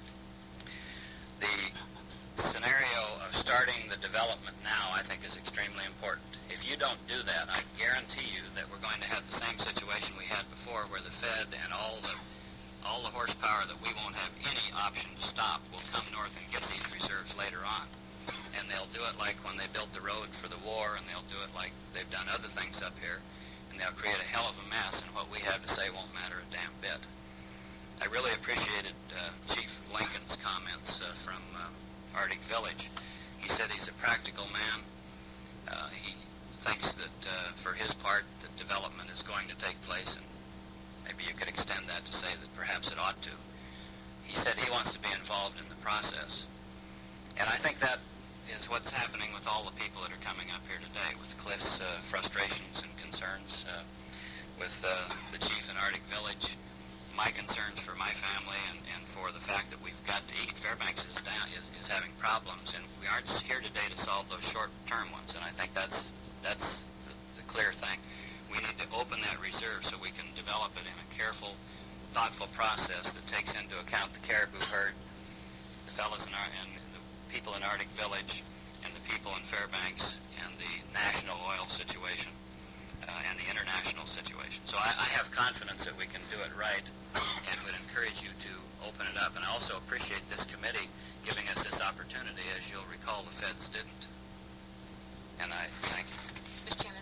[SPEAKER 9] The scenario of starting the development now, I think, is extremely important. If you don't do that, I guarantee you that we're going to have the same situation we had before, where the Fed and all the horsepower that we won't have any option to stop will come north and get these reserves later on. And they'll do it like when they built the road for the war, and they'll do it like they've done other things up here, and they'll create a hell of a mess, and what we have to say won't matter a damn bit. I really appreciated Chief Lincoln's comments from Arctic Village. He said he's a practical man. He thinks that for his part, the development is going to take place, and maybe you could extend that to say that perhaps it ought to. He said he wants to be involved in the process. And I think that is what's happening with all the people that are coming up here today, with Cliff's frustrations and concerns, with the chief in Arctic Village, my concerns for my family, and for the fact that we've got to eat. Fairbanks is having problems, and we aren't here today to solve those short-term ones, and I think that's the clear thing. We need to open that reserve so we can develop it in a careful, thoughtful process that takes into account the caribou herd, the fellows and the people in Arctic Village, and the people in Fairbanks, and the national oil situation, and the international situation. So I have confidence that we can do it right, and would encourage you to open it up. And I also appreciate this committee giving us this opportunity. As you'll recall, the Feds didn't. And I thank you.
[SPEAKER 4] Mr. Chairman.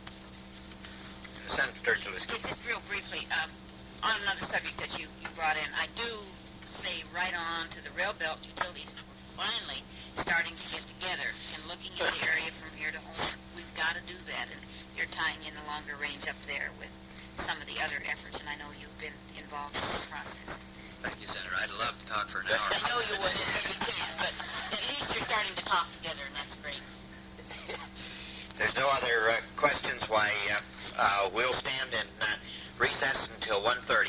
[SPEAKER 2] Senator Tertulisky.
[SPEAKER 4] Just real briefly, on another subject that you brought in, I do say right on to the rail belt utilities finally starting to get together and looking at the area from here to home. We've got to do that, and you're tying in the longer range up there with some of the other efforts, and I know you've been involved in this process.
[SPEAKER 9] Thank you, Senator. I'd love to talk for an hour.
[SPEAKER 4] I know you would, you can, but at least you're starting to talk together, and that's great.
[SPEAKER 2] There's no other questions. Why, we'll stand in recess until 1:30.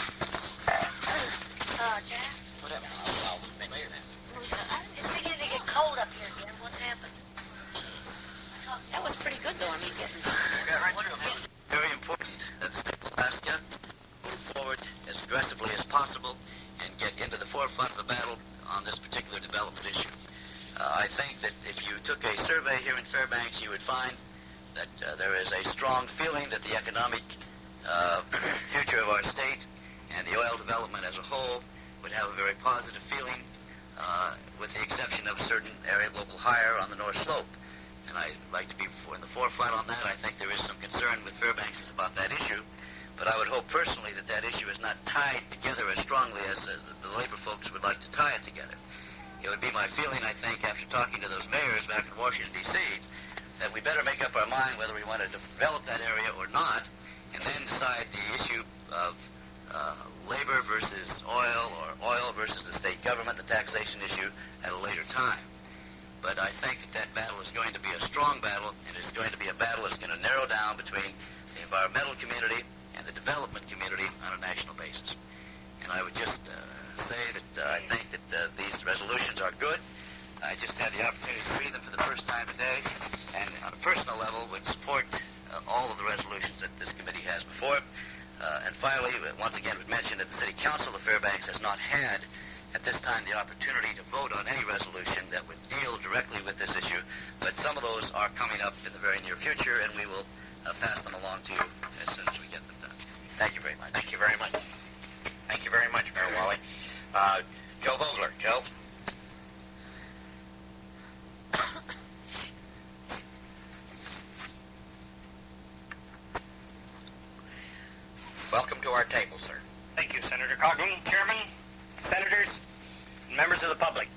[SPEAKER 7] Jack?
[SPEAKER 2] Whatever. I'll make later then.
[SPEAKER 7] It's beginning to get cold up here again. What's happened?
[SPEAKER 4] That was pretty good, though. I mean, getting...
[SPEAKER 10] Very important that the state of Alaska move forward as aggressively as possible and get into the forefront of the battle on this particular development issue. I think that if you took a survey here in Fairbanks, you would find that there is a strong feeling that the economic future of our state and the oil development as a whole would have a very positive feeling, with the exception of a certain area, Global Higher, on the North Slope. And I'd like to be in the forefront on that. I think there is some concern with Fairbanks about that issue, but I would hope personally that that issue is not tied together as strongly as the labor folks would like to tie it together. It would be my feeling, I think, after talking to those mayors back in Washington, D.C., that we better make up our mind whether we want to develop that area or not, and then decide the issue of labor versus oil or oil versus the state government, the taxation issue, at a later time. But I think that battle is going to be a strong battle, and it's going to be a battle that's going to narrow down between the environmental community and the development community on a national basis. And I would just say that I think that these resolutions are good. I just had the opportunity to read them for the first time today, and on a personal level would support all of the resolutions that this committee has before it. And finally, once again, would mention that the City Council of Fairbanks has not had, at this time, the opportunity to vote on any resolution that would deal directly with this issue, but some of those are coming up in the very near future, and we will pass them along to you as soon as we get them done. Thank you very much.
[SPEAKER 2] Thank you very much. Thank you very much, Mayor Wally. Joe Vogler. Joe? Welcome to our table, sir.
[SPEAKER 1] Thank you, Senator Coughlin, Chairman, Senators, and members of the public.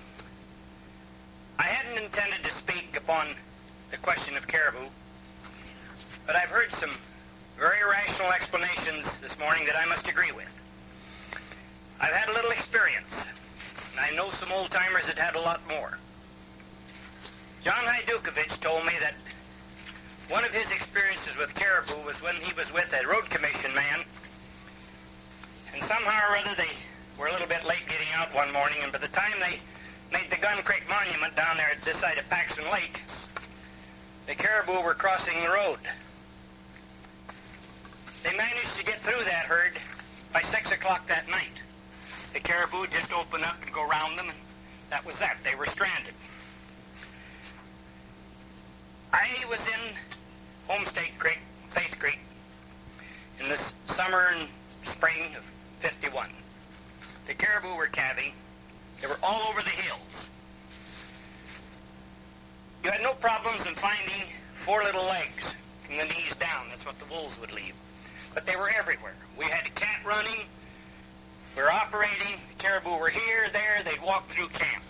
[SPEAKER 1] I hadn't intended to speak upon the question of caribou, but I've heard some very rational explanations this morning that I must agree with. I've had a little experience, and I know some old-timers that had a lot more. John Hajdukovich told me that one of his experiences with caribou was when he was with a road commission man, and somehow or other they were a little bit late getting out one morning, and by the time they made the Gun Creek Monument down there at this side of Paxton Lake, the caribou were crossing the road. They managed to get through that herd by 6 o'clock that night. The caribou just open up and go around them, and that was that. They were stranded. I was in Homestake Creek, Faith Creek, in the summer and spring of '51. The caribou were calving. They were all over the hills. You had no problems in finding 4 little legs from the knees down. That's what the wolves would leave. But they were everywhere. We had a cat running. We were operating. The caribou were here, there. They'd walk through camp.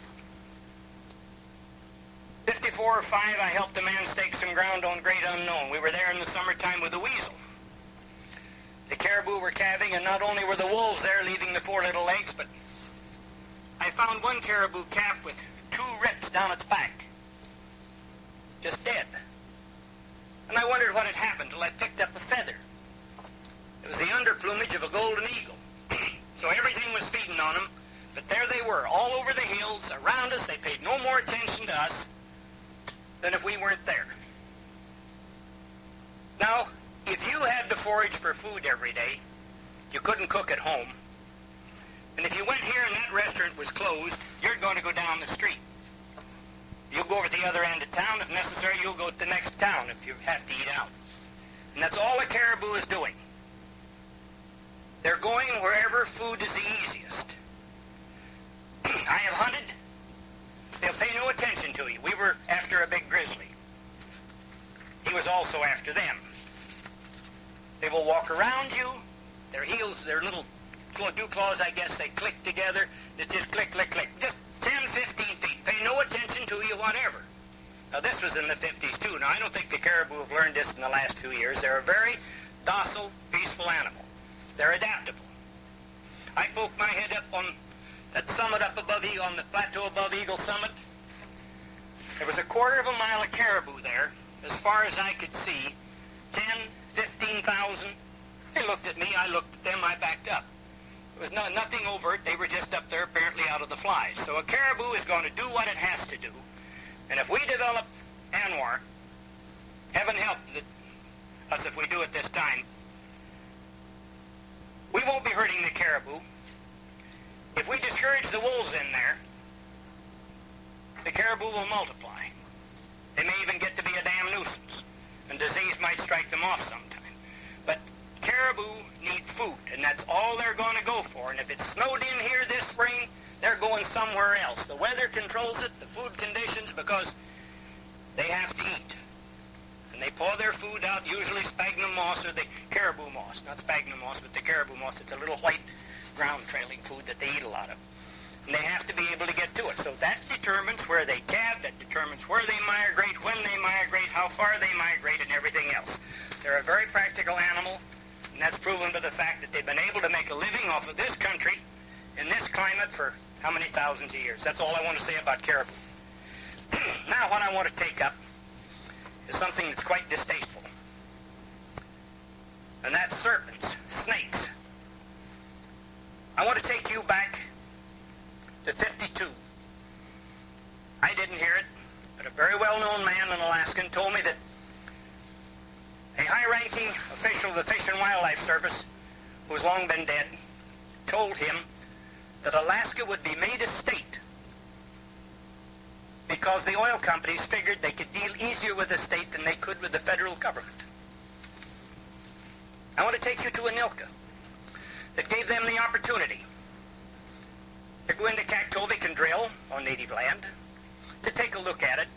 [SPEAKER 1] 54 or 5, I helped a man stake some ground on Great Unknown. We were there in the summertime with a weasel. The caribou were calving, and not only were the wolves there leaving the 4 little legs, but I found one caribou calf with 2 rips down its back. Just dead. And I wondered what had happened till I picked up a feather. It was the underplumage of a golden eagle. So everything was feeding on them, but there they were, all over the hills, around us. They paid no more attention to us than if we weren't there. Now, if you had to forage for food every day, you couldn't cook at home. And if you went here and that restaurant was closed, you're going to go down the street. You'll go over to the other end of town. If necessary, you'll go to the next town if you have to eat out. And that's all a caribou is doing. They're going wherever food is the easiest. I have hunted. They'll pay no attention to you. We were after a big grizzly. He was also after them. They will walk around you. Their heels, their little dew claws, I guess, they click together. It's just click, click, click. Just 10, 15 feet. Pay no attention to you, whatever. Now, this was in the 50s, too. Now, I don't think the caribou have learned this in the last 2 years. They're a very docile, peaceful animal. They're adaptable. I poked my head up on that summit up above, on the plateau above Eagle Summit. There was a 1/4 of a mile of caribou there, as far as I could see. 10, 15,000. They looked at me, I looked at them, I backed up. There was nothing overt. They were just up there apparently out of the flies. So a caribou is going to do what it has to do. And if we develop ANWR, heaven help us if we do it this time, we won't be hurting the caribou. If we discourage the wolves in there, the caribou will multiply. They may even get to be a damn nuisance, and disease might strike them off sometime. But caribou need food, and that's all they're going to go for. And if it snowed in here this spring, they're going somewhere else. The weather controls it, the food conditions, because they have to eat. And they paw their food out, usually sphagnum moss or the caribou moss. Not sphagnum moss, but the caribou moss. It's a little white ground-trailing food that they eat a lot of. And they have to be able to get to it. So that determines where they calve, that determines where they migrate, when they migrate, how far they migrate, and everything else. They're a very practical animal, and And that's proven by the fact that they've been able to make a living off of this country in this climate for how many thousands of years. That's all I want to say about caribou. Now what I want to take up is something that's quite distasteful. And that's serpents, snakes. I want to take you back to 52. I didn't hear it, but a very well-known man in Alaska told me that a high-ranking official of the Fish and Wildlife Service, who's long been dead, told him that Alaska would be made a state because the oil companies figured they could deal easier with the state than they could with the federal government. I want to take you to Anilka that gave them the opportunity to go into Kaktovik and drill on native land, to take a look at it.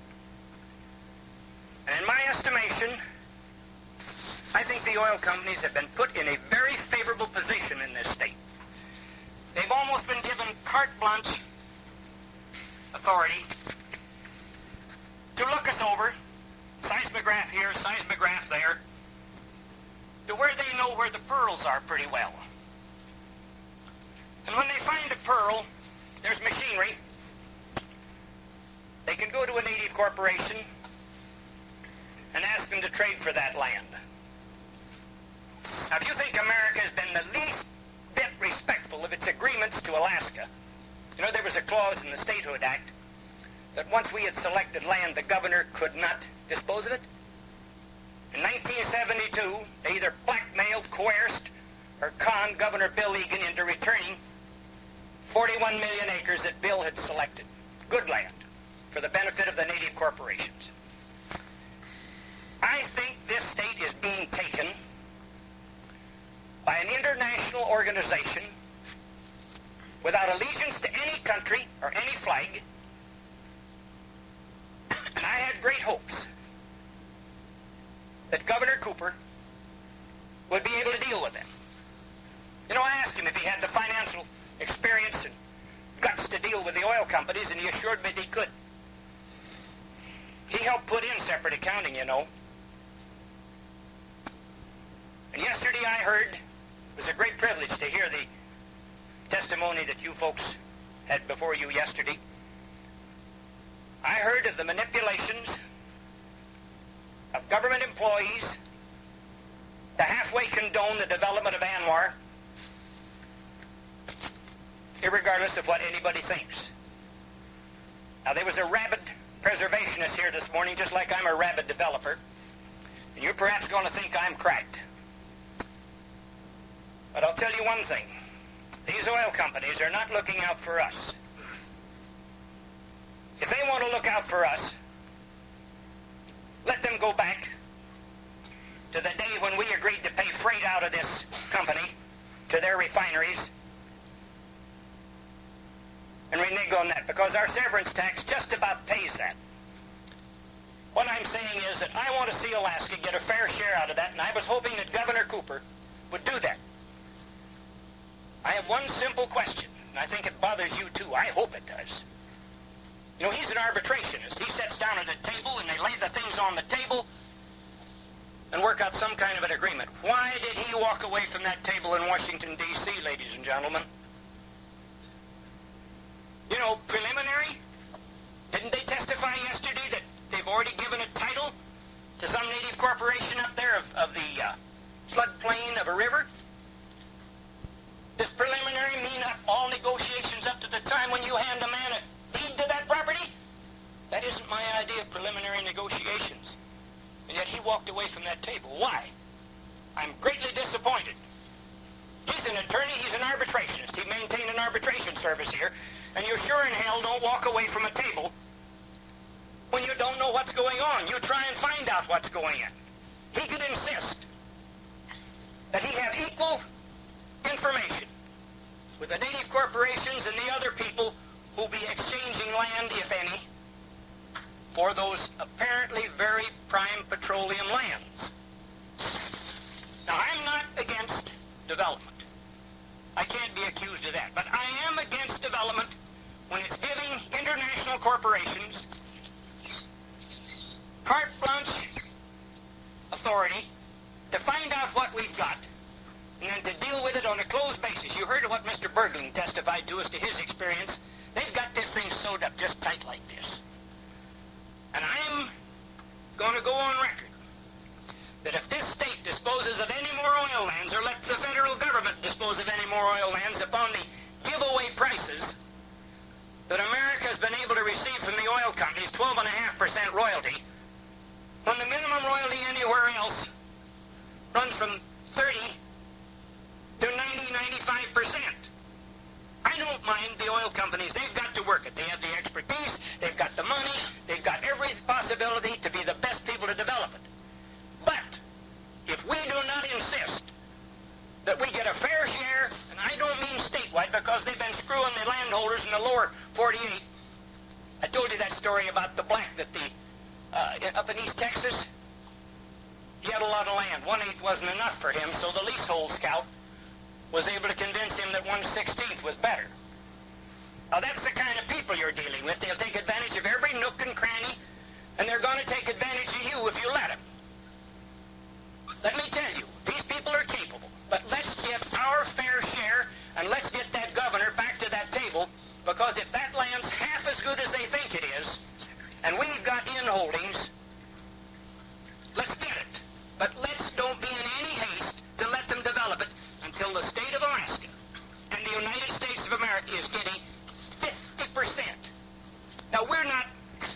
[SPEAKER 1] And in my estimation, I think the oil companies have been put in a very favorable position in this state. They've almost been given carte blanche authority to look us over, seismograph here, seismograph there, to where they know where the pearls are pretty well. And when they find a pearl, there's machinery. They can go to a native corporation and ask them to trade for that land. Now, if you think America has been the least bit respectful of its agreements to Alaska, you know, there was a clause in the Statehood Act that once we had selected land, the governor could not dispose of it. In 1972, they either blackmailed, coerced, or conned Governor Bill Egan into returning 41 million acres that Bill had selected. Good land for the benefit of the native corporations. I think this state is being taken by an international organization without allegiance to any country or any flag, and I had great hopes that Governor Cooper would be able to deal with them. You know, I asked him if he had the financial experience and guts to deal with the oil companies, and he assured me that he could. He helped put in separate accounting, you know. And yesterday I heard, it was a great privilege to hear the testimony that you folks had before you yesterday. I heard of the manipulations of government employees to halfway condone the development of ANWR, irregardless of what anybody thinks. Now, there was a rabid preservationist here this morning, just like I'm a rabid developer, and you're perhaps going to think I'm cracked. But I'll tell you one thing. These oil companies are not looking out for us. If they want to look out for us, let them go back to the day when we agreed to pay freight out of this company to their refineries and renege on that, because our severance tax just about pays that. What I'm saying is that I want to see Alaska get a fair share out of that, and I was hoping that Governor Cooper would do that. I have one simple question, and I think it bothers you too. I hope it does. You know, he's an arbitrationist. He sits down at a table and they lay the things on the table and work out some kind of an agreement. Why did he walk away from that table in Washington, D.C., ladies and gentlemen? You know, preliminary? Didn't they testify yesterday that they've already given a title to some native corporation up there of the floodplain of a river? Does preliminary mean all negotiations up to the time when you hand a man a deed to that property? That isn't my idea of preliminary negotiations. And yet he walked away from that table. Why? I'm greatly disappointed. He's an attorney, he's an arbitrationist. He maintained an arbitration service here, and you sure in hell don't walk away from a table when you don't know what's going on. You try and find out what's going on. He could insist that he have equal information with the native corporations and the other people who'll be exchanging land, if any, for those apparently very prime petroleum lands. Now, I'm not against development. I can't be accused of that. But I am against development when it's giving international corporations carte blanche authority to find out what we've got and then to deal with it on a closed basis. You heard of what Mr. Bergling testified to as to his experience. They've got this thing sewed up just tight like this. And I'm going to go on record that if this state disposes of any more oil lands or lets the federal government dispose of any more oil lands upon the giveaway prices that America has been able to receive from the oil companies, 12.5% royalty, when the minimum royalty anywhere else runs from 30 to 90-95%. I don't mind the oil companies. They've got to work it. They have the expertise, they've got the money, they've got every possibility to be the best people to develop it. But if we do not insist that we get a fair share, and I don't mean statewide because they've been screwing the landholders in the lower 48. I told you that story about the black that up in East Texas, he had a lot of land. 1/8 wasn't enough for him, so the leasehold scout was able to convince him that 1/16 was better. Now that's the kind of people you're dealing with. They'll take advantage of every nook and cranny, and they're going to take advantage of you if you let them. Let me tell you, these people are capable, but let's get our fair share, and let's get that governor back to that table, because if that land's half as good as they think it is, and we've got in-holdings, let's get it. But let's don't be in any haste to let them develop it until the state of Alaska and the United States of America is getting 50%. Now, we're not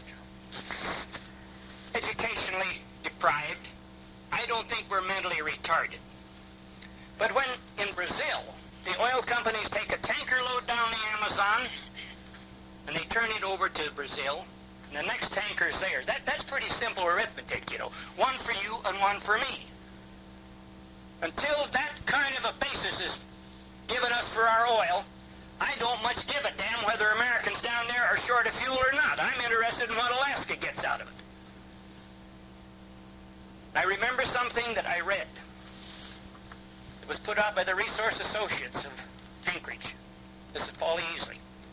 [SPEAKER 1] educationally deprived. I don't think we're mentally retarded. But when, in Brazil, the oil companies take a tanker load down the Amazon and they turn it over to Brazil, and the next tanker's there. That's pretty simple arithmetic, you know. One for you and one for me. Until that kind of a basis is given us for our oil, I don't much give a damn whether Americans down there are short of fuel or not. I'm interested in what Alaska gets out of it. I remember something that I read. It was put out by the Resource Associates of Anchorage. This is Paul Easley.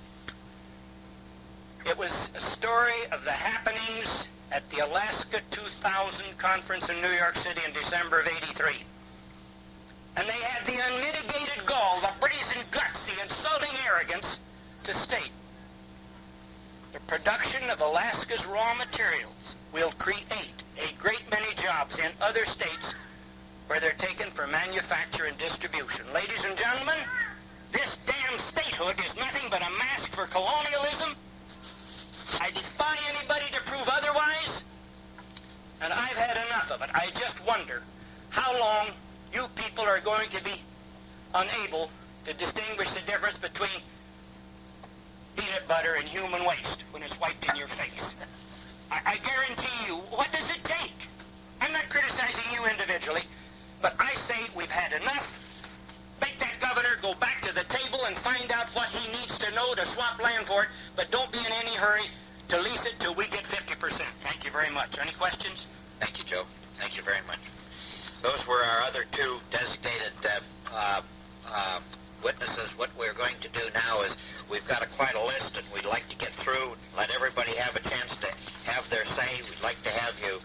[SPEAKER 1] It was a story of the happenings at the Alaska 2000 conference in New York City in December of '83. And they had the unmitigated gall, the brazen guts, the insulting arrogance to state the production of Alaska's raw materials will create a great many jobs in other states where they're taken for manufacture and distribution. Ladies and gentlemen, this damn statehood is nothing but a mask for colonialism. I defy anybody to prove otherwise, and I've had enough of it. I just wonder how long you people are going to be unable to distinguish the difference between peanut butter and human waste when it's wiped in your face. I guarantee you, what does it take? I'm not criticizing you individually, but I say we've had enough. Make that governor go back to the table and find out what he needs to know to swap land for it, but don't be in any hurry to lease it till we get 50%. Thank you very much. Any questions?
[SPEAKER 2] Thank you, Joe. Thank you very much. Those were our other two designated witnesses. What we're going to do now is we've got quite a list, and we'd like to get through, let everybody have a chance to have their say. We'd like to have you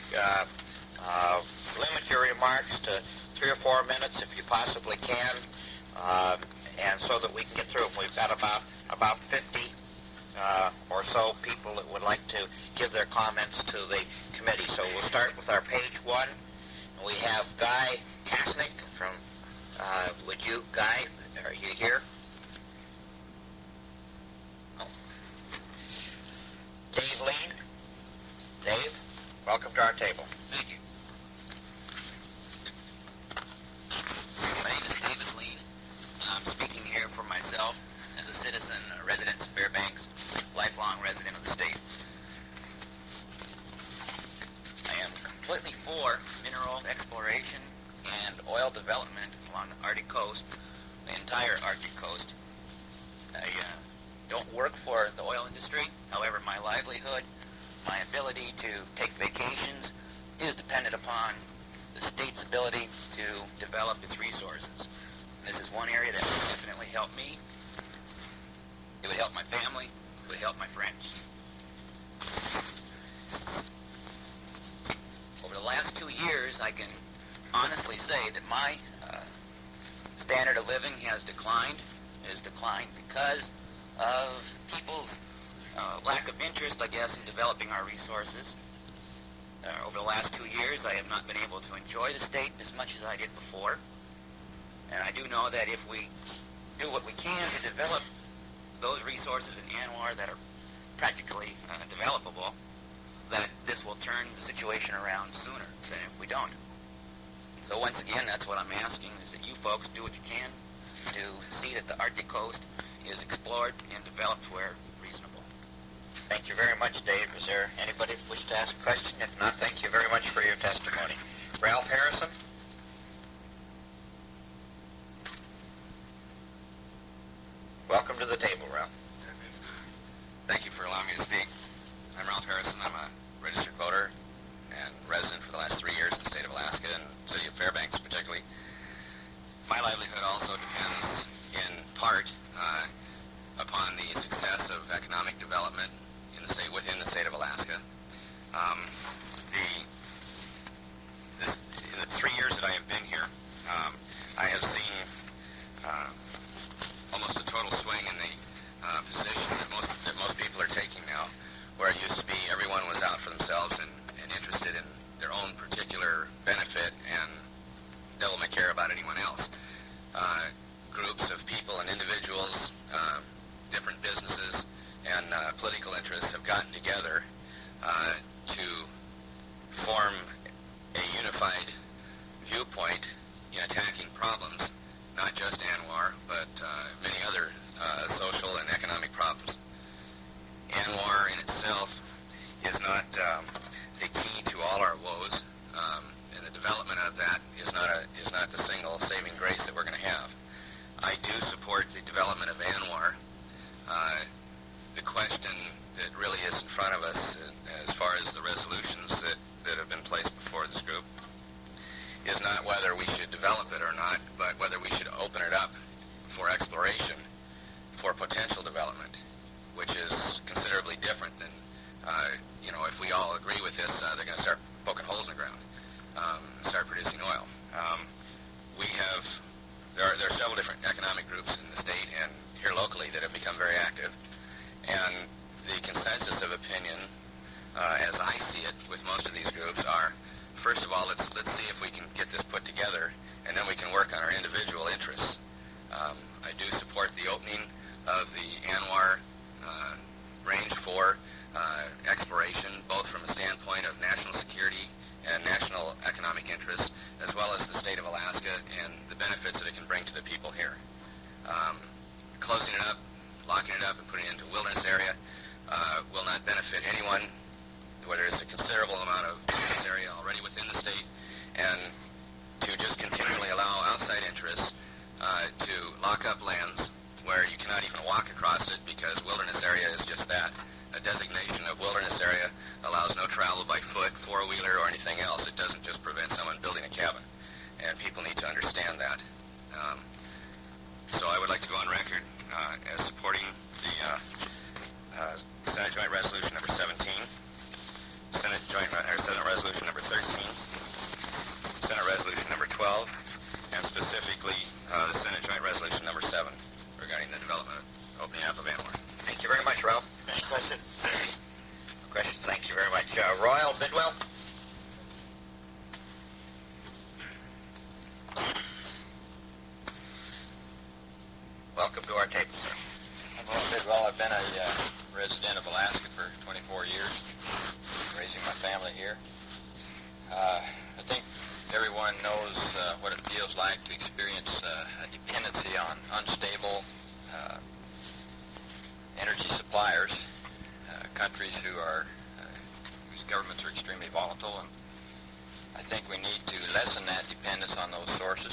[SPEAKER 2] limit your remarks to 3 or 4 minutes if you possibly can, and so that we can get through them. We've got about 50 or so people that would like to give their comments to the committee. So we'll start with our page 1. We have Guy Kasnick from, Guy, are you here? Oh. Dave Lean. Dave, welcome to our table.
[SPEAKER 11] Thank you. My name is David Lean. I'm speaking here for myself as a citizen, a resident of Fairbanks, lifelong resident of the state. I am completely for mineral exploration and oil development along the Arctic coast, the entire Arctic coast. I don't work for the oil industry. However, my livelihood, my ability to take vacations is dependent upon the state's ability to develop its resources. This is one area that would definitely help me. It would help my family. It would help my friends. Over the last 2 years, I can honestly say that my standard of living has declined. It has declined because of people's lack of interest, I guess, in developing our resources. Over the last 2 years, I have not been able to enjoy the state as much as I did before. And I do know that if we do what we can to develop those resources in ANWR that are practically developable, that this will turn the situation around sooner than if we don't. So once again, that's what I'm asking, is that you folks do what you can to see that the Arctic coast is explored and developed where reasonable.
[SPEAKER 2] Thank you very much, Dave. Is there anybody that wishes to ask a question? If not, thank you very much for your testimony. Ralph Harrison? Welcome to the table, Ralph.
[SPEAKER 12] Thank you for allowing me to speak. I'm Ralph Harrison. I'm a registered voter and resident for the last 3 years in the state of Alaska and the city of Fairbanks particularly. My livelihood also depends in part upon the success of economic development in the state, within the state of Alaska. In the 3 years that I have been here, I have seen almost a total swing in the position that most people are taking now, where it used to be everyone was out for themselves and interested in their own particular benefit and devil may care about anyone else. Groups of people and individuals, different businesses, and political interests have gotten together to form a unified viewpoint in attacking problems, not just ANWR, but many other social and economic problems. ANWR in itself is not the key to all our woes, and the development of that is not the single saving grace that we're going to have. I do support the development of ANWR. The question that really is in front of us, as far as the resolutions that have been placed before this group, is not whether we should develop it or not, but whether we should open it up for exploration for potential development, which is considerably different than, if we all agree with this, they're going to start poking holes in the ground, start producing oil. There are several different economic groups in the state and here locally that have become very active, and the consensus of opinion, as I see it with most of these groups, are, first of all, let's see if we can get this put together, and then we can work on our individual interests. I do support the opening of the ANWR range for exploration, both from a standpoint of national security and national economic interests, as well as the state of Alaska and the benefits that it can bring to the people here. Closing it up, locking it up, and putting it into a wilderness area will not benefit anyone, whether it's a considerable amount of wilderness area already within the state, and to just continually allow outside interests to lock up lands where you cannot even walk across it, because wilderness area is just that. A designation of wilderness area allows no travel by foot, four-wheeler, or anything else. It doesn't just prevent someone building a cabin, and people need to understand that. So I would like to go on record as supporting the Senate Joint Resolution number 17, Senate Resolution number 13, Senate Resolution number 12, and specifically the Senate Joint Resolution number 7 regarding the development of opening up of ANWR.
[SPEAKER 2] Thank you very much, Ralph. Any questions? Questions? Thank you very much. Royal Bidwell? Welcome to our table, sir.
[SPEAKER 13] I'm Royal Bidwell. I've been a resident of Alaska for 24 years, raising my family here. I think everyone knows what it feels like to experience a dependency on unstable energy suppliers, countries whose governments are extremely volatile, and I think we need to lessen that dependence on those sources,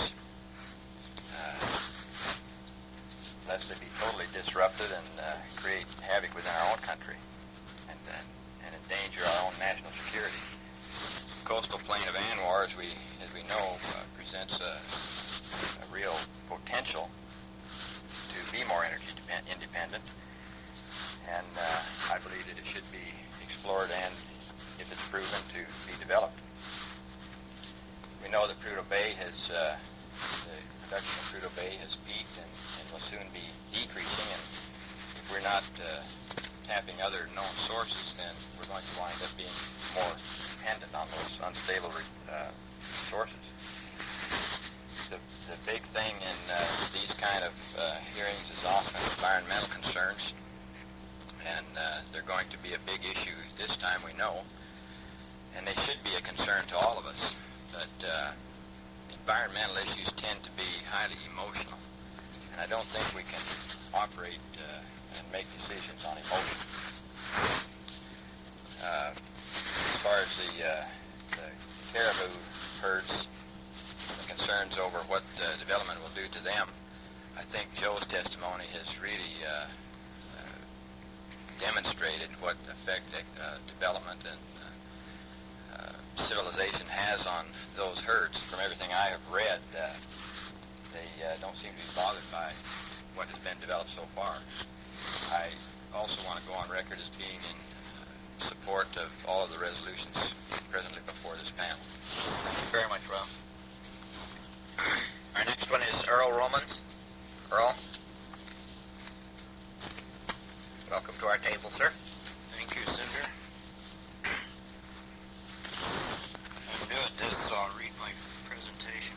[SPEAKER 13] lest they be totally disrupted and create havoc within our own country and endanger our own national security. The coastal plain of ANWR, as we know, presents a real potential to be more energy independent, and I believe that it should be explored and, if it's proven, to be developed. We know that Prudhoe Bay has the production of Prudhoe Bay has peaked and will soon be decreasing, and if we're not tapping other known sources, then we're going to wind up being more dependent on those unstable sources. The big thing in these kind of hearings is often environmental concerns, and they're going to be a big issue this time, we know, and they should be a concern to all of us. But environmental issues tend to be highly emotional, and I don't think we can operate and make decisions on emotion. As far as the caribou herds, the concerns over what development will do to them, I think Joe's testimony has really demonstrated what effect development and civilization has on those herds. From everything I have read, they don't seem to be bothered by what has been developed so far. I also want to go on record as being in support of all of the resolutions presently before this panel.
[SPEAKER 2] Thank you very much, Ralph. Our next one is Earl Romans. Earl? Welcome to our table, sir.
[SPEAKER 14] Thank you, Senator. I'm new at this, so I'll read my presentation.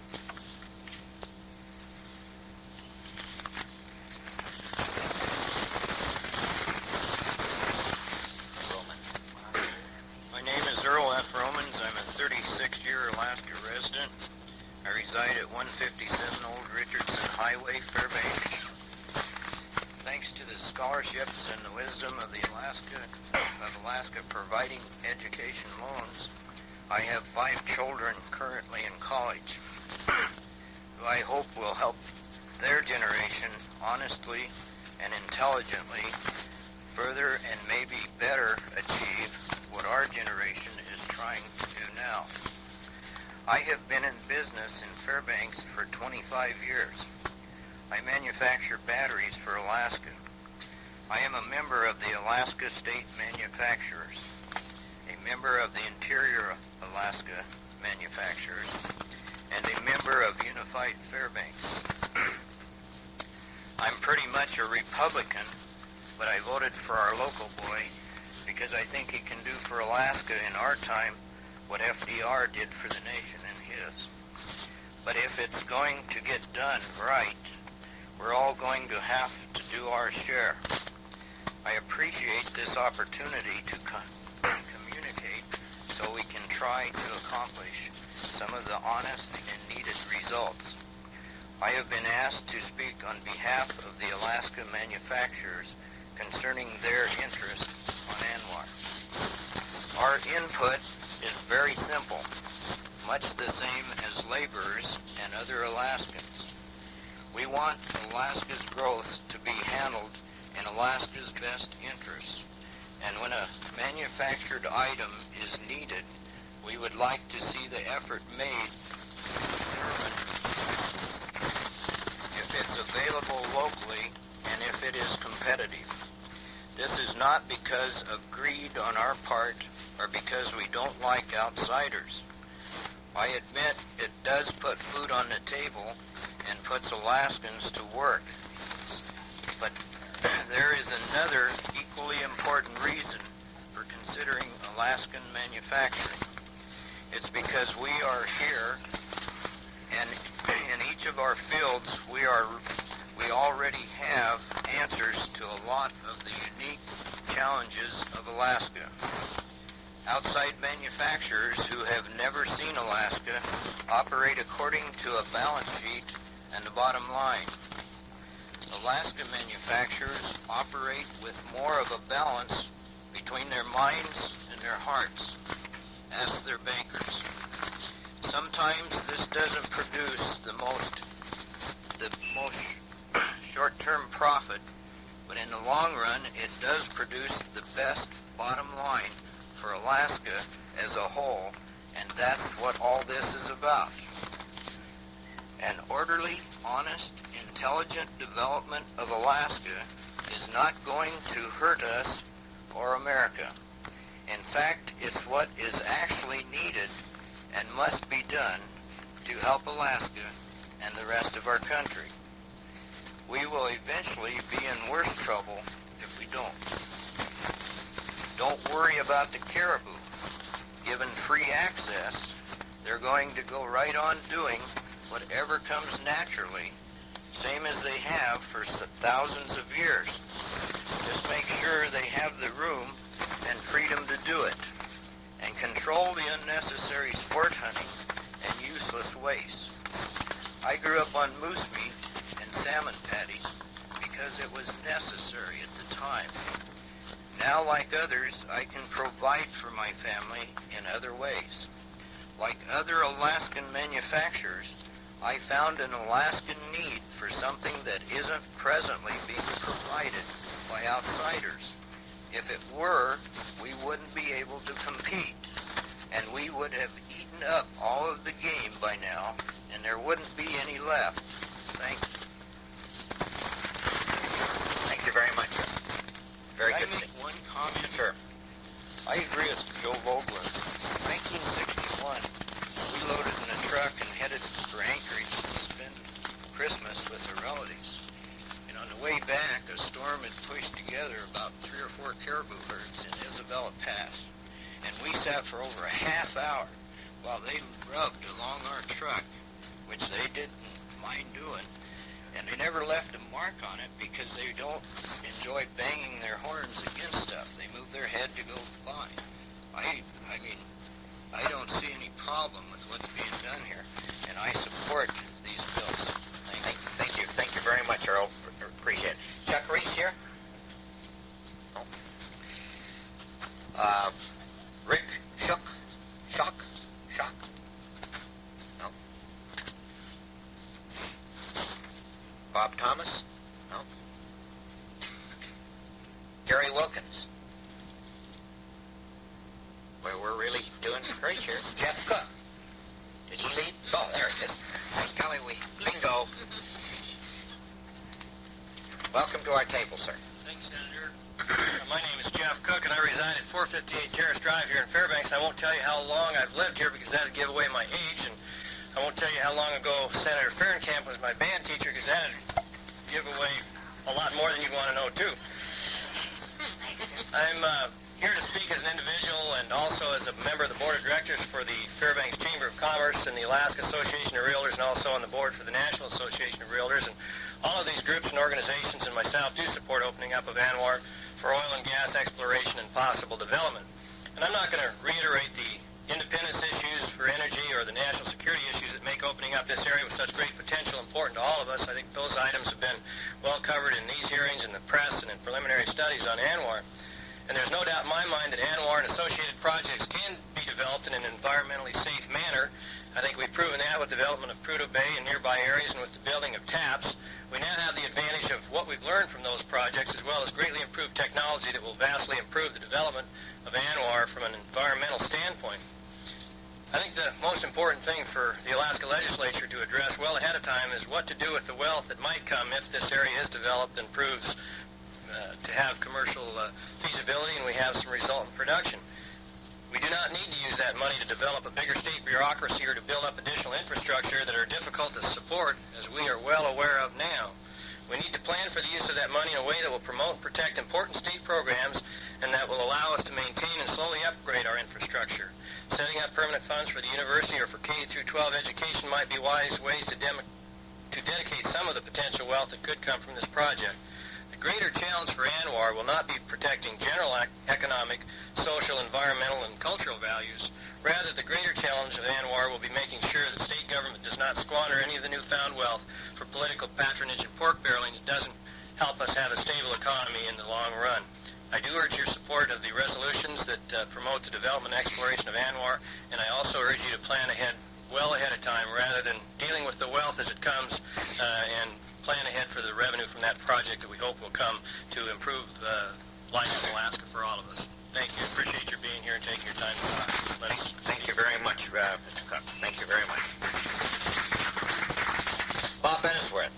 [SPEAKER 14] My name is Earl F. Romans. I'm a 36-year Alaska resident. I reside at 157 Old Richardson Highway, Fairbanks. Thanks to the scholarships and the wisdom of Alaska providing education loans, I have 5 children currently in college, who I hope will help their generation honestly and intelligently further and maybe better achieve what our generation is trying to do now. I have been in business in Fairbanks for 25 years. I manufacture batteries for Alaska. I am a member of the Alaska State Manufacturers, a member of the Interior Alaska Manufacturers, and a member of Unified Fairbanks. I'm pretty much a Republican, but I voted for our local boy because I think he can do for Alaska in our time what FDR did for the nation in his. But if it's going to get done right, we're all going to have to do our share. I appreciate this opportunity to communicate so we can try to accomplish some of the honest and needed results. I have been asked to speak on behalf of the Alaska manufacturers concerning their interest on ANWR. Our input is very simple, much the same as laborers and other Alaskans. We want Alaska's growth to be handled in Alaska's best interests, and when a manufactured item is needed, we would like to see the effort made to determine if it's available locally and if it is competitive. This is not because of greed on our part or because we don't like outsiders. I admit it does put food on the table and puts Alaskans to work. But there is another equally important reason for considering Alaskan manufacturing. It's because we are here, and in each of our fields we already have answers to a lot of the unique challenges of Alaska. Outside manufacturers who have never seen Alaska operate according to a balance sheet and the bottom line. Alaska manufacturers operate with more of a balance between their minds and their hearts. Ask their bankers. Sometimes this doesn't produce the most short-term profit, but in the long run it does produce the best bottom line for Alaska as a whole, and that's what all this is about. An orderly, honest, intelligent development of Alaska is not going to hurt us or America. In fact, it's what is actually needed and must be done to help Alaska and the rest of our country. We will eventually be in worse trouble if we don't. Don't worry about the caribou. Given free access, they're going to go right on doing whatever comes naturally, same as they have for thousands of years. Just make sure they have the room and freedom to do it, and control the unnecessary sport hunting and useless waste. I grew up on moose meat and salmon patties because it was necessary at the time. Now, like others, I can provide for my family in other ways. Like other Alaskan manufacturers, I found an Alaskan need for something that isn't presently being provided by outsiders. If it were, we wouldn't be able to compete, and we would have eaten up all of the game by now, and there wouldn't be any left. Thank you.
[SPEAKER 2] Thank you very much. Very good.
[SPEAKER 14] Can I make one comment?
[SPEAKER 2] Sure.
[SPEAKER 14] I agree with Joe Vogler. 1961, we loaded in a truck and headed for Anchorage to spend Christmas with our relatives. And on the way back, a storm had pushed together about 3 or 4 caribou herds in Isabella Pass. And we sat for over a half hour while they rubbed along our truck, which they didn't mind doing. And they never left a mark on it because they don't enjoy banging their horns against stuff. They move their head to go by. I mean, I don't see any problem with what's being done here, and I support these bills.
[SPEAKER 2] Thank you. Thank you very much, Earl. Appreciate it. Chuck Reese here? No. Rick Shock? No. Bob Thomas? No. Gary Wilkins? Well, we're really doing great here. Jeff Cook? Did he lead? Oh, there he is. Golly, bingo. Welcome to our table, sir.
[SPEAKER 6] Thanks, Senator. My name is Jeff Cook, and I reside at 458 Terrace Drive here in Fairbanks. I won't tell you how long I've lived here because that would give away my age, and I won't tell you how long ago Senator Fahrenkamp was my band teacher because that would give away a lot more than you want to know, too. I'm here to speak as an individual and also as a member of the Board of Directors for the Fairbanks Chamber of Commerce and the Alaska Association of Realtors, and also on the board for the National Association of Realtors. And all of these groups and organizations and myself do support opening up of ANWR for oil and gas exploration and possible development. And I'm not going to reiterate the independence issues for energy or the national security issues that make opening up this area with such great potential important to all of us. I think those items have been well covered in these hearings, in the press, and in preliminary studies on ANWR. And there's no doubt in my mind that ANWR and associated projects can be developed in an environmentally safe manner. I think we've proven that with the development of Prudhoe Bay and nearby areas and with the building of TAPS. We now have the advantage of what we've learned from those projects as well as greatly improved technology that will vastly improve the development of ANWR from an environmental standpoint. I think the most important thing for the Alaska Legislature to address well ahead of time is what to do with the wealth that might come if this area is developed and proves to have commercial feasibility and we have some resultant production. We do not need to use that money to develop a bigger state bureaucracy or to build up additional infrastructure that are difficult to support, as we are well aware of now. We need to plan for the use of that money in a way that will promote and protect important state programs and that will allow us to maintain and slowly upgrade our infrastructure. Setting up permanent funds for the university or for K-12 education might be wise ways to dedicate some of the potential wealth that could come from this project. The greater challenge for ANWR will not be protecting general economic, social, environmental, and cultural values. Rather, the greater challenge of ANWR will be making sure that state government does not squander any of the newfound wealth for political patronage and pork barreling that doesn't help us have a stable economy in the long run. I do urge your support of the resolutions that promote the development and exploration of ANWR, and I also urge you to plan ahead, well ahead of time, rather than dealing with the wealth as it comes and plan ahead for the revenue from that project that we hope will come to improve life in Alaska for all of us. Thank you. Appreciate your being here and taking your time to let us.
[SPEAKER 2] Thank you very much, Mr. Cook. Thank you very much. Bob Bennisworth.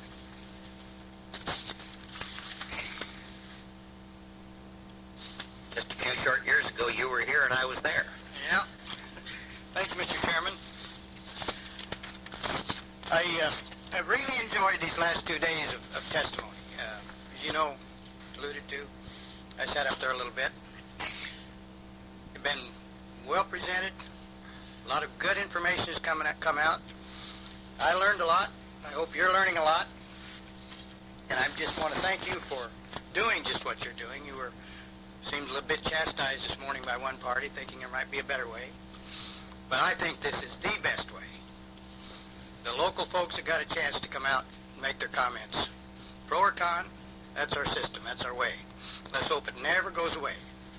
[SPEAKER 2] Just a few short years ago, you were here and I was there.
[SPEAKER 1] Yeah. Thank you, Mr. Chairman. I've really enjoyed these last 2 days of testimony. As you know, alluded to, I sat up there a little bit. It's been well presented. A lot of good information has come out. I learned a lot. I hope you're learning a lot. And I just want to thank you for doing just what you're doing. You seemed a little bit chastised this morning by one party, thinking there might be a better way. But I think this is the best way. The local folks have got a chance to come out and make their comments. Pro or con, that's our system, that's our way. Let's hope it never goes away.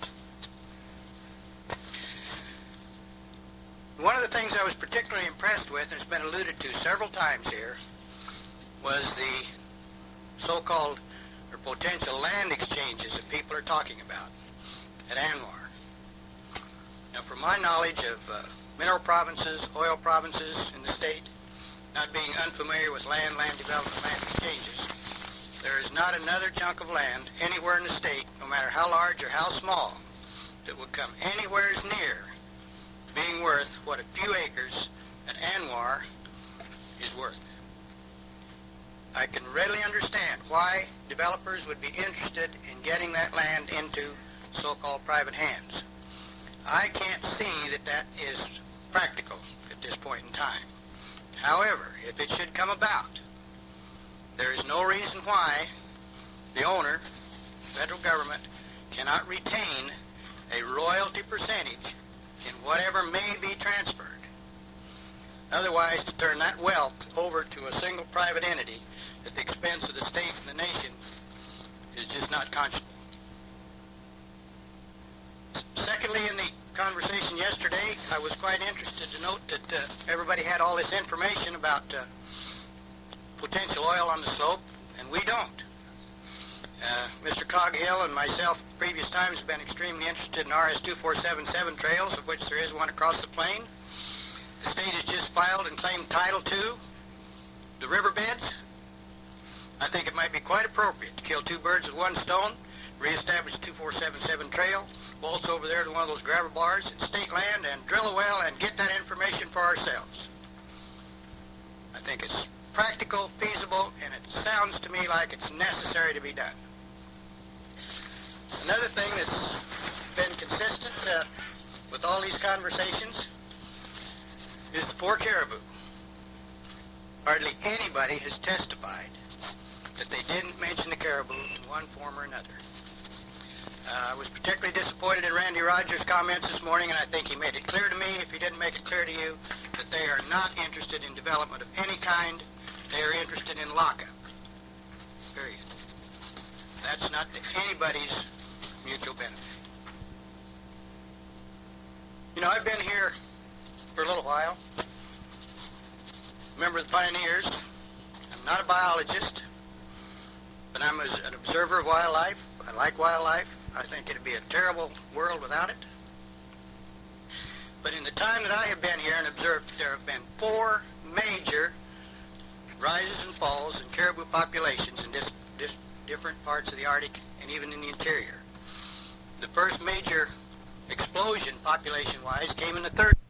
[SPEAKER 1] One of the things I was particularly impressed with, and it's been alluded to several times here, was the so-called or potential land exchanges that people are talking about at ANWR. Now, from my knowledge of mineral provinces, oil provinces in the state, not being unfamiliar with land development, land exchanges, there is not another chunk of land anywhere in the state, no matter how large or how small, that would come anywhere near being worth what a few acres at ANWR is worth. I can readily understand why developers would be interested in getting that land into so-called private hands. I can't see that that is practical at this point in time. However, if it should come about, there is no reason why the owner, federal government, cannot retain a royalty percentage in whatever may be transferred. Otherwise, to turn that wealth over to a single private entity at the expense of the state and the nation is just not conscionable. Secondly, in the conversation yesterday, I was quite interested to note that everybody had all this information about potential oil on the slope, and we don't. Mr. Coghill and myself, previous times, have been extremely interested in RS-2477 trails, of which there is one across the plain. The state has just filed and claimed title to the riverbeds. I think it might be quite appropriate to kill two birds with one stone, reestablish the 2477 trail, waltz over there to one of those grabber bars in state land and drill a well and get that information for ourselves. I think it's practical, feasible, and it sounds to me like it's necessary to be done. Another thing that's been consistent with all these conversations is the poor caribou. Hardly anybody has testified that they didn't mention the caribou in one form or another. I was particularly disappointed in Randy Rogers' comments this morning, and I think he made it clear to me, if he didn't make it clear to you, that they are not interested in development of any kind. They are interested in lockup. Period. That's not to anybody's mutual benefit. You know, I've been here for a little while. Member of the Pioneers. I'm not a biologist, but I'm an observer of wildlife. I like wildlife. I think it'd be a terrible world without it. But in the time that I have been here and observed, there have been 4 major rises and falls in caribou populations in different parts of the Arctic and even in the interior. The first major explosion population-wise came in the 30s.